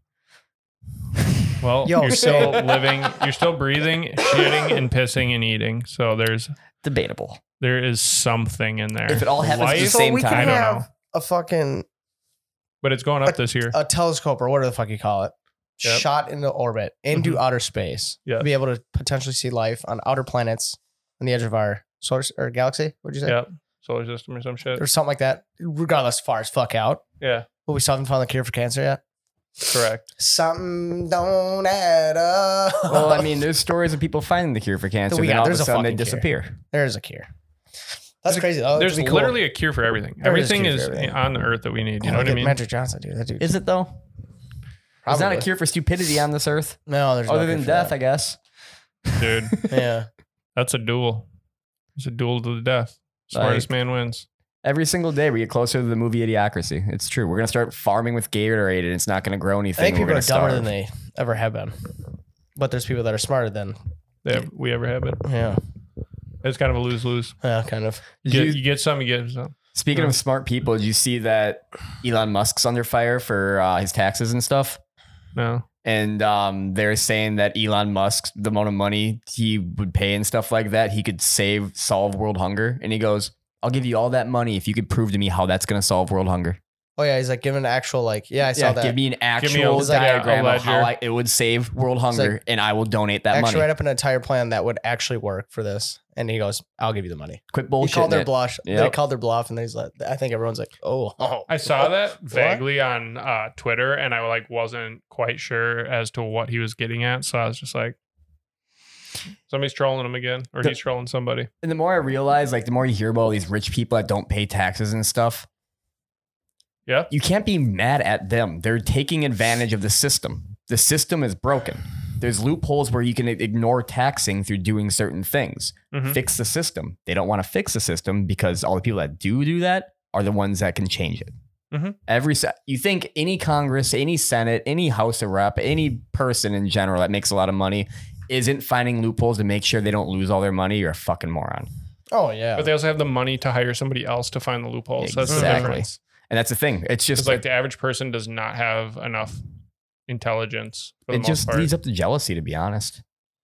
Well, Yo, you're so- still living, you're still breathing, shitting, and pissing and eating. So there's Debatable. there is something in there. If it all happens at the Life? same we time. can I don't have know. a fucking But it's going up this year. a telescope or whatever the fuck you call it, Yep. shot into orbit into Mhm. outer space. Yeah. Be able to potentially see life on outer planets on the edge of our solar s- or galaxy. What'd you say? Yep. Solar system or some shit. Or something like that. Regardless, far as fuck out. Yeah, But we still haven't found the cure for cancer yet. correct. Something don't add up. Well, I mean, there's stories of people finding the cure for cancer, We then got- all of a there's a sudden they fucking cure. disappear. there's a cure. That's There's a- crazy. though. There's That'd be cool. literally a cure for everything. There is a Everything cure is for everything. on the earth that we need. You Yeah, know look what I at mean? Magic Johnson, dude. That dude. Is it though? There's not a Probably. cure for stupidity on this earth, No, there's other no than cure for death, that. I guess. Dude, Yeah. that's a duel. It's a duel to the death. Smartest Like- man wins. Every single day we get closer to the movie Idiocracy. It's true. We're gonna start farming with Gatorade, and it's not gonna grow I anything. think We're people are gonna dumber starve. than they ever have been. But there's people that are smarter than. They have, we ever have it. Yeah. It's kind of a lose lose. Yeah, kind of. Did You, you- you get some, you get some. Speaking of smart people, did you see that Elon Musk's under fire for uh, his taxes and stuff? No. And um, they're saying that Elon Musk, the amount of money he would pay and stuff like that, he could save, solve world hunger. And he goes, I'll give you all that money if you could prove to me how that's going to solve world hunger. Oh yeah, he's like giving an actual like. Yeah, I saw Yeah, that. give me an me a- actual It's like a- a diagram of how ledger. I, it would save world hunger, like- and I will donate that actually money. write up an entire plan that would actually work for this. And he goes, "I'll give you the money." Quit He called their bullshitting it. bluff. They Yep. called their bluff, and then he's like, I think everyone's like, "Oh, oh." I saw that What? vaguely on uh, Twitter, and I like wasn't quite sure as to what he was getting at. So I was just like, somebody's trolling him again, or The- he's trolling somebody. And the more I realize, like the more you hear about all these rich people that don't pay taxes and stuff, Yeah. you can't be mad at them. They're taking advantage of the system. The system is broken. There's loopholes where you can ignore taxing through doing certain things. Mhm. Fix the system. They don't want to fix the system because all the people that do do that are the ones that can change it. Mhm. Every se- you think any Congress, any Senate, any House of Rep, any person in general that makes a lot of money isn't finding loopholes to make sure they don't lose all their money, you're a fucking moron. Oh yeah. But they also have the money to hire somebody else to find the loopholes. That's the Exactly. difference. And that's the thing. It's just It's like the average person does not have enough intelligence for the it most just part. leads up to jealousy, to be honest.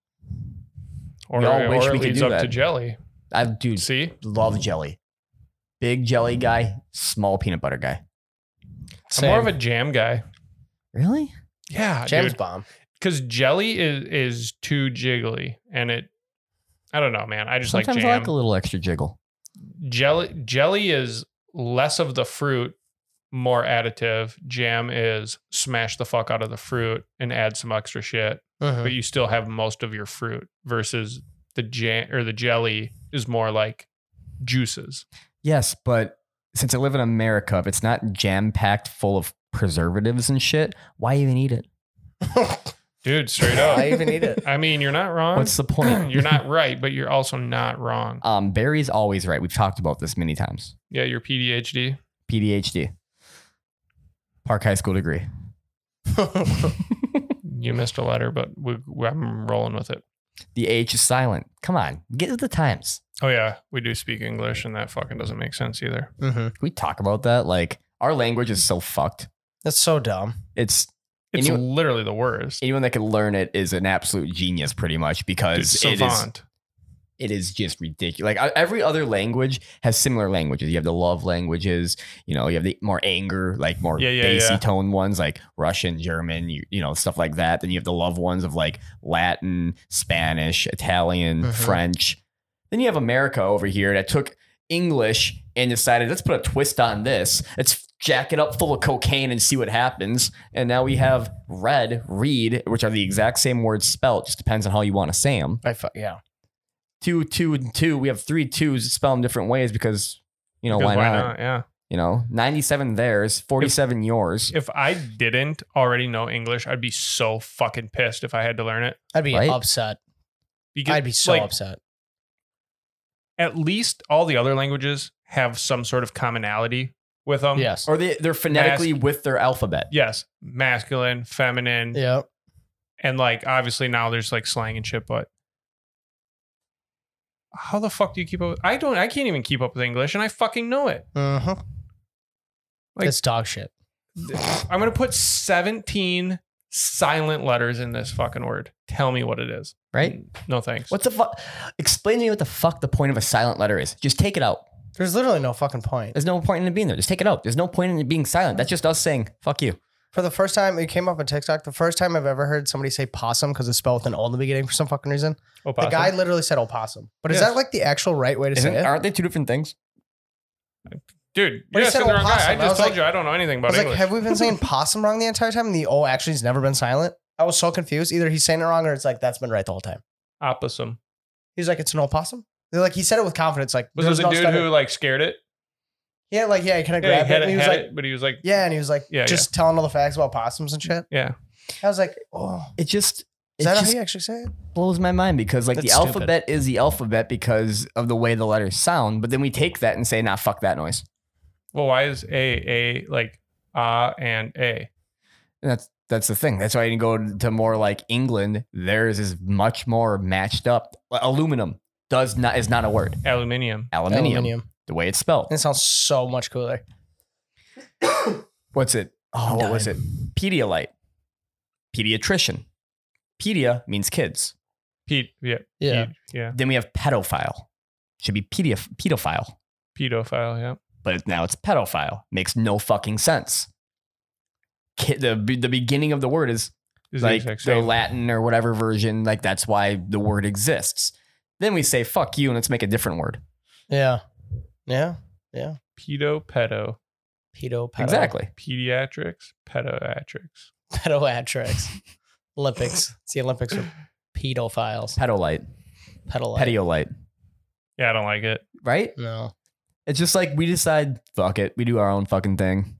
or we all or wish it we could leads do up to that. jelly. I dude See? love jelly. Big jelly guy, small peanut butter guy. I'm more of Same. a jam guy. Really? Yeah, Jam's dude. bomb. Because jelly is is too jiggly, and it. I don't know, man. I just Sometimes like I jam. like a little extra jiggle. jelly jelly is less of the fruit, more additive. Jam is smash the fuck out of the fruit and add some extra shit, Mhm. but you still have most of your fruit. Versus the jam or the jelly is more like juices. Yes, but since I live in America, if it's not jam packed full of preservatives and shit, why even eat it? Dude, straight up. I even eat it. I mean, you're not wrong. What's the point? You're not right, but you're also not wrong. Um, Barry's always right. We've talked about this many times. Yeah, your P D H D. P D H D. Park High School degree. You missed a letter, but we, we, I'm rolling with it. The H is silent. Come on, get with the times. Oh yeah, we do speak English, and that fucking doesn't make sense either. Mhm. Can we talk about that? Like, our language is so fucked. That's so dumb. It's It's Anyone- literally the worst. Anyone that can learn it is an absolute genius, pretty much, because It's it is savant. it is just ridiculous. Like uh, every other language has similar languages. You have the love languages, you know, you have the more anger, like more Yeah, yeah, bassy yeah. tone ones like Russian, German, you, you know, stuff like that. Then you have the love ones of like Latin, Spanish, Italian, Mhm. French. Then you have America over here that took English and decided, let's put a twist on this. Let's jack it up full of cocaine and see what happens. And now we have red, read, which are the exact same words spelled. Just depends on how you want to say them. I fu- yeah. Two, two, and two. We have three twos. Spell them different ways because, you know, Because why, not? Yeah. You know, ninety-seven theirs, forty-seven yours. If I didn't already know English, I'd be so fucking pissed if I had to learn it. I'd be Right? upset. Because, I'd be so like, upset. At least all the other languages have some sort of commonality with them. Yes. Or they, they're phonetically with their alphabet. Yes. Masculine, feminine, Yeah. and like obviously now there's like slang and shit, but how the fuck do you keep up with I don't I can't even keep up with English and I fucking know it. Mm-hmm. Like- It's dog shit. I'm gonna put seventeen silent letters in this fucking word. Tell me what it is. Right? No thanks. What's the fuck? Explain to me what the fuck the point of a silent letter is. Just take it out. There's literally no fucking point. There's no point in it being there. Just take it out. There's no point in it being silent. That's just us saying, fuck you. For the first time, it came up on TikTok. The first time I've ever heard somebody say possum because it's spelled with an O in the beginning for some fucking reason. Opossum? The guy literally said opossum. But is Yes. that like the actual right way to Isn't, say it? aren't they two different things? Dude, But he you're said asking the wrong guy. opossum. I I just was told like- you I don't know anything I about was like, English. have we been saying possum wrong the entire time? And the O actually has never been silent. I was so confused. Either he's saying it wrong or it's like that's been right the whole time. Opossum. He's like, it's an opossum. They're like he said it with confidence. Like Was there it the no dude stutter. who like scared it? Yeah, like yeah, he kind of Yeah, grabbed he had it. it, And he was had like, it, but he was like, yeah, and he was like, Yeah, just telling all the facts about possums and shit. yeah. I was like, oh, It just, is it that just how you actually say it? blows my mind because like That's the stupid. alphabet is the alphabet because of the way the letters sound. But then we take that and say, nah, fuck that noise. Well, why is A A like ah and A? And that's that's the thing. That's why you go to more like England. Theirs is much more matched up. Aluminum does not is not a word. Aluminium. Aluminium, Aluminium. the way it's spelled. It sounds so much cooler. What's it? Oh, I'm what was it? dying. Pedialyte. Pediatrician. Pedia means kids. Pete. Yeah. Yeah. Pete, yeah. Then we have pedophile. Should be pedia, pedophile. Pedophile. Yeah. But now it's pedophile. Makes no fucking sense. Kid, the the beginning of the word is Is the like exact the same. Latin or whatever version. Like that's why the word exists. Then we say fuck you and let's make a different word. Yeah. Yeah. Pedo, pedo, Pedo, pedo. Exactly. pediatrics, pedoatrics. Pedoatrics. Olympics. It's the Olympics for pedophiles. Pedolite. Pedalite. Pediolite. Yeah, I don't like it. Right? No. It's just like we decide, fuck it. We do our own fucking thing.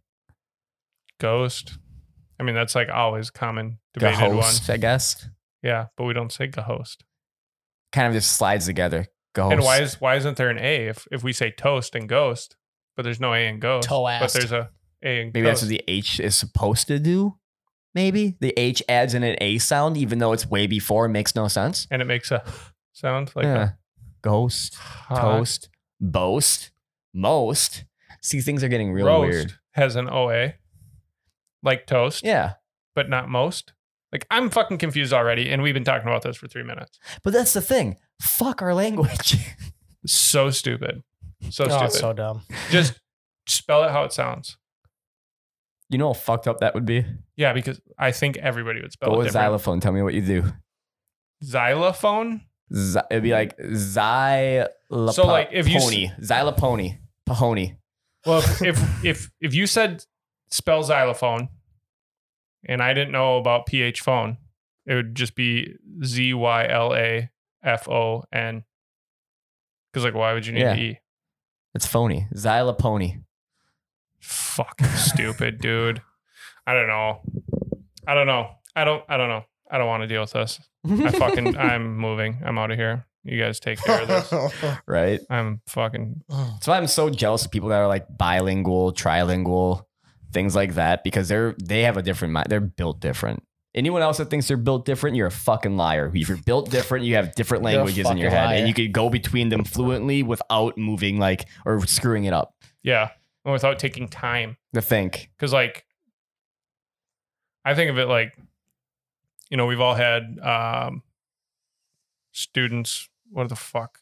Ghost. I mean, that's like always common The debated one. host, I guess. Yeah, but we don't say ghost. Kind of just slides together. Ghost. And why is why isn't there an A if if we say toast and ghost, but there's no A in ghost, Toast. but there's a A in Maybe ghost. that's what the H is supposed to do. Maybe the H adds in an A sound, even though it's way before. It makes no sense. and it makes a sound like yeah. Ghost, a hot toast, boast, most. See, things are getting real roast weird. has an O A, like toast, Yeah. but not most. Like I'm fucking confused already, and we've been talking about this for three minutes. But that's the thing. Fuck our language. So stupid, so Oh, stupid. it's so dumb. Just spell it how it sounds. You know how fucked up that would be? Yeah, because I think everybody would spell Go it with different. xylophone. Tell me what you do. Xylophone. Z- it'd be like xylopony. So, like, if you s- Xylopony. Pahony. Well, if, if if if you said spell xylophone, and I didn't know about P H phone, it would just be Z Y L A F O N. Because like, why would you need Yeah. the E? It's phony. Xylopony. Fucking stupid, dude. I don't know. I don't know. I don't. I don't know. I don't want to deal with this. I fucking. I'm moving. I'm out of here. You guys take care of this. Right? I'm fucking. That's why I'm so jealous of people that are like bilingual, trilingual, things like that, because they're they have a different mind. They're built different. Anyone else that thinks they're built different, you're a fucking liar. If you're built different, you have different You're a languages in your fucking head, liar. and you could go between them fluently without moving like or screwing it up. Yeah. Without taking time. To think. Because like, I think of it like, you know, we've all had um, students. What the fuck?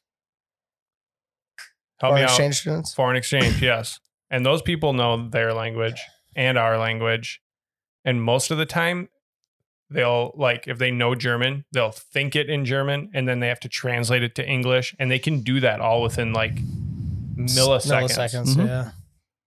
Help Foreign me out. exchange students. Foreign exchange, yes. And those people know their language and our language. And most of the time, they'll like, if they know German, they'll think it in German and then they have to translate it to English. And they can do that all within like milliseconds. Milliseconds, Mhm. yeah.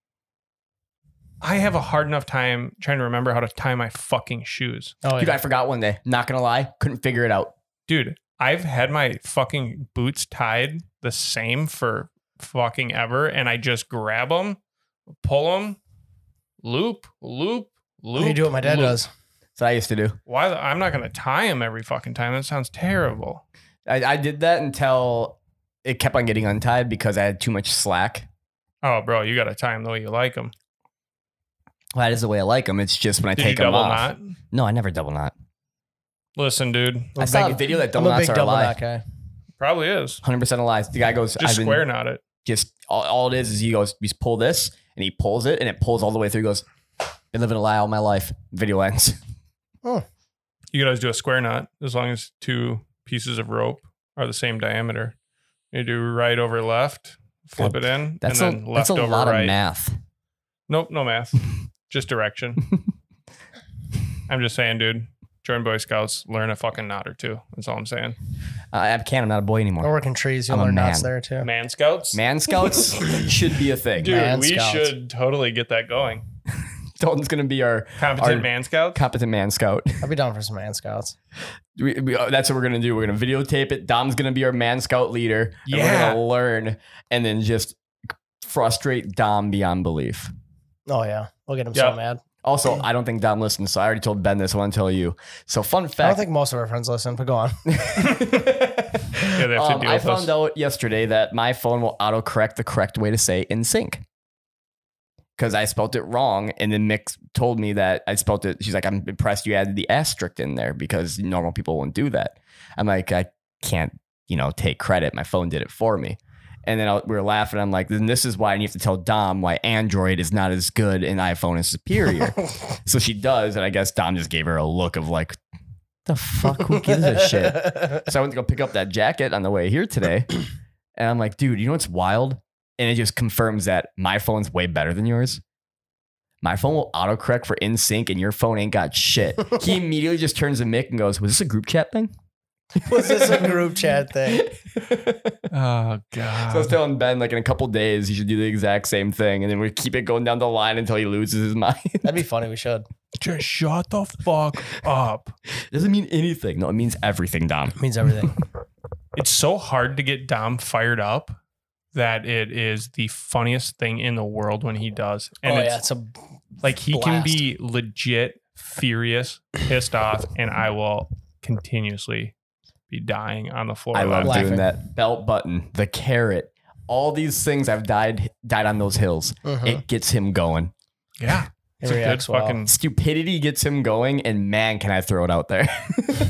I have a hard enough time trying to remember how to tie my fucking shoes. Oh, Dude, yeah. I forgot one day. Not gonna lie, couldn't figure it out. Dude, I've had my fucking boots tied the same for fucking ever. And I just grab them, pull them, loop, loop, loop. You do what my dad loop. does. That's what I used to do. Why? The, I'm not going to tie them every fucking time. That sounds terrible. I, I did that until it kept on getting untied because I had too much slack. Oh, bro, you got to tie them the way you like them. Well, that is the way I like them. It's just when I Did take you them double off. knot? No, I never double knot. Listen, dude, I'm I a saw big- a video that I'm double a knots big are a double lie. knot guy. probably is. one hundred percent a lie. The guy goes, Just I've been- square knot it. just all, all it is is he goes, you just pull this and he pulls it and it pulls all the way through. He goes, been living a lie all my life. Video ends. Oh, You guys do a square knot as long as two pieces of rope are the same diameter. You do right over left, flip it in, That's and a, then that's left a over lot right. of math. Nope, no math. Just direction. I'm just saying, dude. Join Boy Scouts, learn a fucking knot or two. That's all I'm saying. Uh, I can't. I'm not a boy I anymore. work in trees. You'll I'm a learn knots man. there too. Man Scouts? Man Scouts should be a thing. Dude, Man we Scouts. should totally get that going. Dalton's going to be our Competent Our- Man Scouts? competent man scout. I'll be down for some man scouts. We, we, uh, that's what we're going to do. We're going to videotape it. Dom's going to be our man scout leader. And we're Yeah. going to learn and then just frustrate Dom beyond belief. Oh yeah, we'll get him so Yep. mad. Also, I don't think Dom listens, so I already told Ben this. I want to tell you. So, fun I don't fact. think most of our friends listen, but go on. Yeah, they have to Um, deal I with found us. out yesterday that my phone will autocorrect the correct way to say in sync. Because I spelt it wrong, and then Mick told me that I spelt it. She's like, I'm impressed you added the asterisk in there because normal people won't do that. I'm like, I can't, you know, take credit. My phone did it for me. And then I, we were laughing. I'm like, then this is why I need to tell Dom why Android is not as good and iPhone is superior. So she does, and I guess Dom just gave her a look of like, the fuck, who gives a shit? So I went to go pick up that jacket on the way here today. And I'm like, dude, you know what's wild? And it just confirms that my phone's way better than yours. My phone will autocorrect for in sync and your phone ain't got shit. He immediately just turns to Mick and goes, was this a group chat thing? Was this a group chat thing? Oh, So I was God. telling Ben, like in a couple days, he should do the exact same thing. And then we keep it going down the line until he loses his mind. That'd be funny. We should. Just shut the fuck up. Doesn't mean anything. No, it means everything, Dom. It means everything. It's so hard to get Dom fired up that it is the funniest thing in the world when he does. And oh it's yeah, it's a like he can blast. be legit furious, pissed off, and I will continuously be dying on the floor. I love laughing. doing Laughing. that. Belt button, the carrot, all these things I've died died on those hills. Mhm. It gets him going. Yeah. It It's a good reacts well. fucking Stupidity gets him going, and man, can I throw it out there.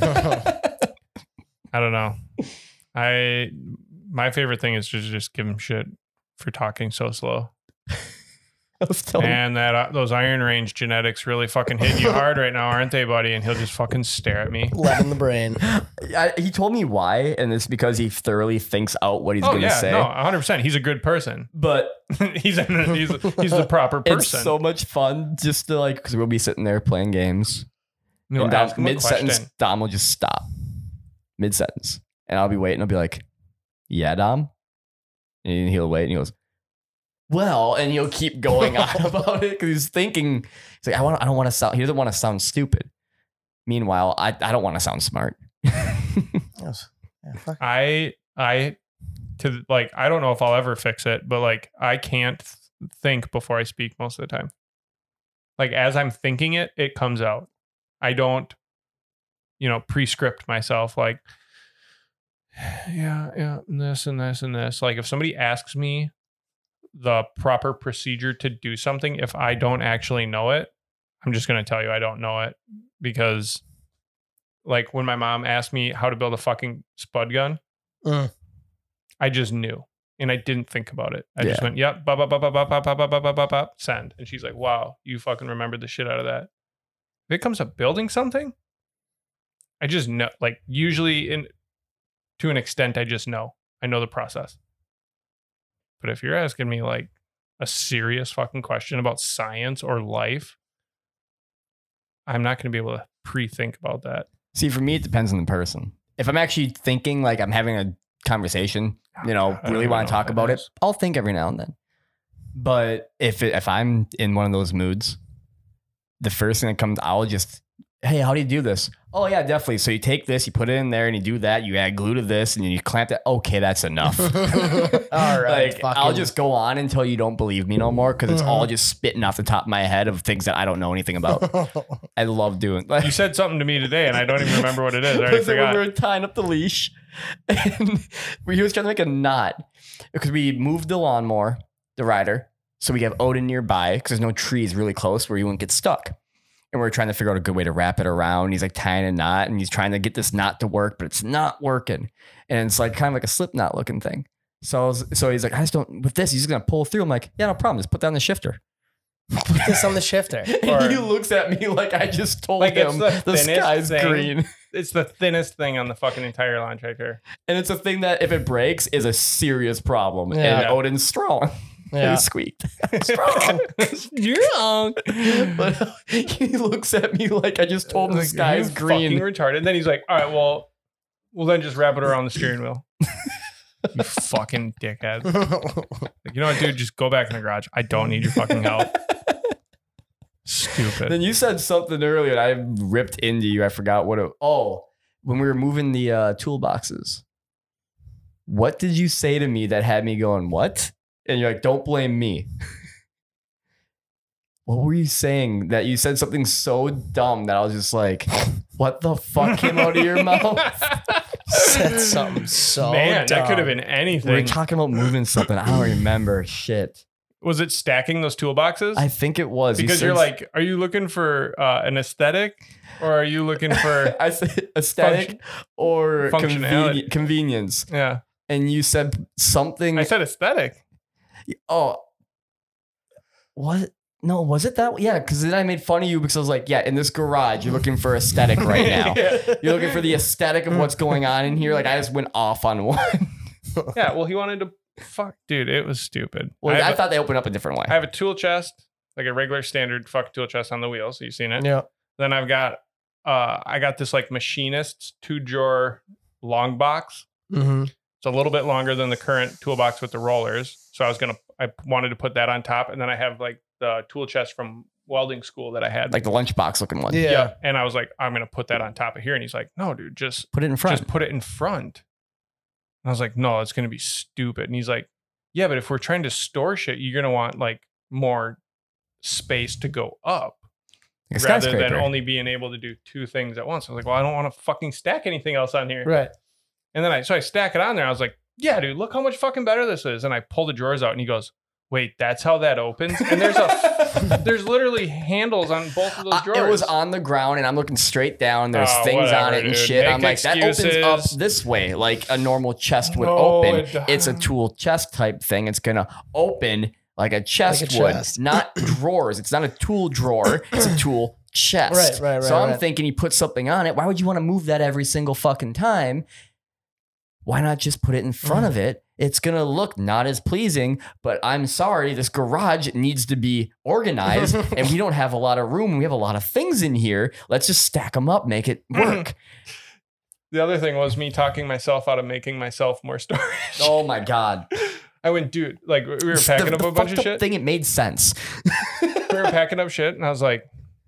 I don't know. I my favorite thing is to just give him shit for talking so slow. I was telling And that uh, those Iron Range genetics really fucking hitting you hard right now, aren't they, buddy? And he'll just fucking stare at me. Lead in the brain. I, he told me why, and it's because he thoroughly thinks out what he's Oh going to yeah, say. no, one hundred percent. He's a good person. But he's an, he's he's the proper person. it's so much fun just to like, because we'll be sitting there playing games. You'll and Dom, ask him a mid sentence, question. Dom will just stop. Mid sentence. And I'll be waiting. I'll be like, yeah, Dom? And he'll wait and he goes, well, and he'll keep going on about it because he's thinking, he's like, I want, I don't want to sound, he doesn't want to sound stupid. Meanwhile, I, I don't want to sound smart. Yes. Yeah, fuck. I I to like I don't know if I'll ever fix it, but like I can't th- think before I speak most of the time. Like as I'm thinking it, it comes out. I don't, you know, pre-script myself like, yeah, yeah, and this and this and this. Like if somebody asks me the proper procedure to do something, if I don't actually know it, I'm just going to tell you I don't know it because like when my mom asked me how to build a fucking spud gun, Mm. I just knew and I didn't think about it. I just Yeah. went, yep, bop, bop, bop, bop, bop, bop, bop, bop, bop, bop, send. And she's like, wow, you fucking remembered the shit out of that. If it comes to building something, I just know, like usually in to an extent, I just know. I know the process. But if you're asking me like a serious fucking question about science or life, I'm not going to be able to pre-think about that. See, for me, it depends on the person. If I'm actually thinking, like I'm having a conversation, you know, I don't really even want know to talk what that about it, is. I'll think every now and then. But if it, if I'm in one of those moods, the first thing that comes, I'll just, hey, how do you do this? Oh yeah, definitely. So you take this, you put it in there, and you do that. You add glue to this, and then you clamp it. Okay, that's enough. All right. Like I'll just go on until you don't believe me no more because it's Uh-huh. all just spitting off the top of my head of things that I don't know anything about. I love doing. Like, You said something to me today, and I don't even remember what it is. I already was it when forgot. we were tying up the leash, and he was trying to make a knot because we moved the lawnmower, the rider, so we have Odin nearby because there's no trees really close where you wouldn't get stuck. And we're trying to figure out a good way to wrap it around. He's like tying a knot, and he's trying to get this knot to work, but it's not working. And it's like kind of like a slip knot looking thing. So I was, so he's like, I just don't with this. He's just gonna pull through. I'm like, yeah, no problem. Just put that on the shifter. Put this on the shifter. And Or- he looks at me like I just told Like it's him the the, thinnest sky's thing. green. It's the thinnest thing on the fucking entire lawn tractor. And it's a thing that if it breaks is a serious problem. Yeah. And Odin's strong. Yeah. He squeaked. Strong. Strong. But he looks at me like I just told him the Like, sky's "You green. Fucking retarded. And then he's like, all right, well, we'll then just wrap it around the steering wheel. You fucking dickhead. Like, you know what, dude? Just go back in the garage. I don't need your fucking help. Stupid. Then you said something earlier and I ripped into you. I forgot what it Oh, when we were moving the uh, toolboxes. What did you say to me that had me going, what? And you're like, don't blame me. What were you saying? That you said something so dumb that I was just like, what the fuck came out of your mouth? Said something so Man, dumb. that could have been We were anything. talking about moving something. I don't remember. Shit. Was it stacking those toolboxes? I think it was. You because said- you're like, are you looking for uh, an aesthetic or are you looking for, I said aesthetic or Functionality. conveni- convenience. yeah, And you said something. I said aesthetic. Oh, what? No, was it that? Yeah, because then I made fun of you because I was like, yeah, in this garage, you're looking for aesthetic right now. You're looking for the aesthetic of what's going on in here. Like I just went off on one. Yeah, well, he wanted to, fuck, dude, it was stupid. Well, I, I, have a- thought they opened up a different way. I have a tool chest, like a regular standard fuck tool chest on the wheels. You've seen it. Yeah. Then I've got, uh, I got this like machinist's two drawer long box. Mm-hmm. It's a little bit longer than the current toolbox with the rollers. So I was going to, I wanted to put that on top. And then I have like the tool chest from welding school that I had. like the lunchbox looking one. Yeah. Yeah. And I was like, I'm going to put that on top of here. And he's like, no, dude, just, Put it in front. just put it in front. And I was like, no, it's going to be stupid. And he's like, yeah, but if we're trying to store shit, you're going to want like more space to go up Like a rather skyscraper. than only being able to do two things at once. I was like, well, I don't want to fucking stack anything else on here. Right. And then I, so I stack it on there. I was like, yeah, dude, look how much fucking better this is. And I pull the drawers out and he goes, wait, that's how that opens? And there's a, there's literally handles on both of those Uh, drawers. it was on the ground and I'm looking straight down. There's Oh, things on whatever, it and dude. shit. Make I'm like, that opens excuses. up this way, like a normal chest would No, open. it doesn't. It's a tool chest type thing. It's gonna open like a chest Like a would, chest. not drawers. It's not a tool drawer. It's a tool chest. Right, right, right, So I'm right. thinking he put something on it. Why would you want to move that every single fucking time? Why not just put it in front Mm. of it? It's going to look not as pleasing, but I'm sorry, this garage needs to be organized and we don't have a lot of room. We have a lot of things in here. Let's just stack them up, make it work. The other thing was me talking myself out of making myself more storage. Oh my God. I went, dude, like we were packing The- up the a bunch of fucked up shit. thing, it made sense. we were packing up shit, and I was like,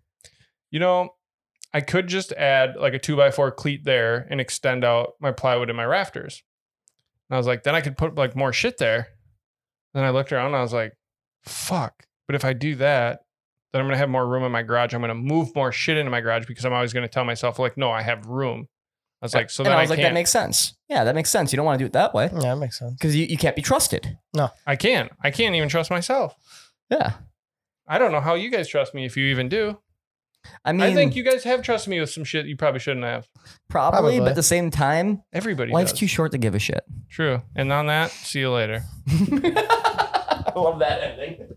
you know, I could just add like a two by four cleat there and extend out my plywood and my rafters. And I was like, then I could put like more shit there. Then I looked around and I was like, fuck. But if I do that, then I'm gonna have more room in my garage. I'm gonna move more shit into my garage because I'm always gonna tell myself like, no, I have room. I was like, so and then I I, was like, can't. that makes sense. Yeah, that makes sense. You don't want to do it that way Yeah, that makes sense. because you, you can't be trusted. I can't. I can't even trust myself. Yeah. I don't know how you guys trust me if you even do. I mean, I think you guys have trusted me with some shit you probably shouldn't have. probably, Probably. but at the same time, Everybody life's does. too short to give a shit. True. And on that, see you later. I love that ending.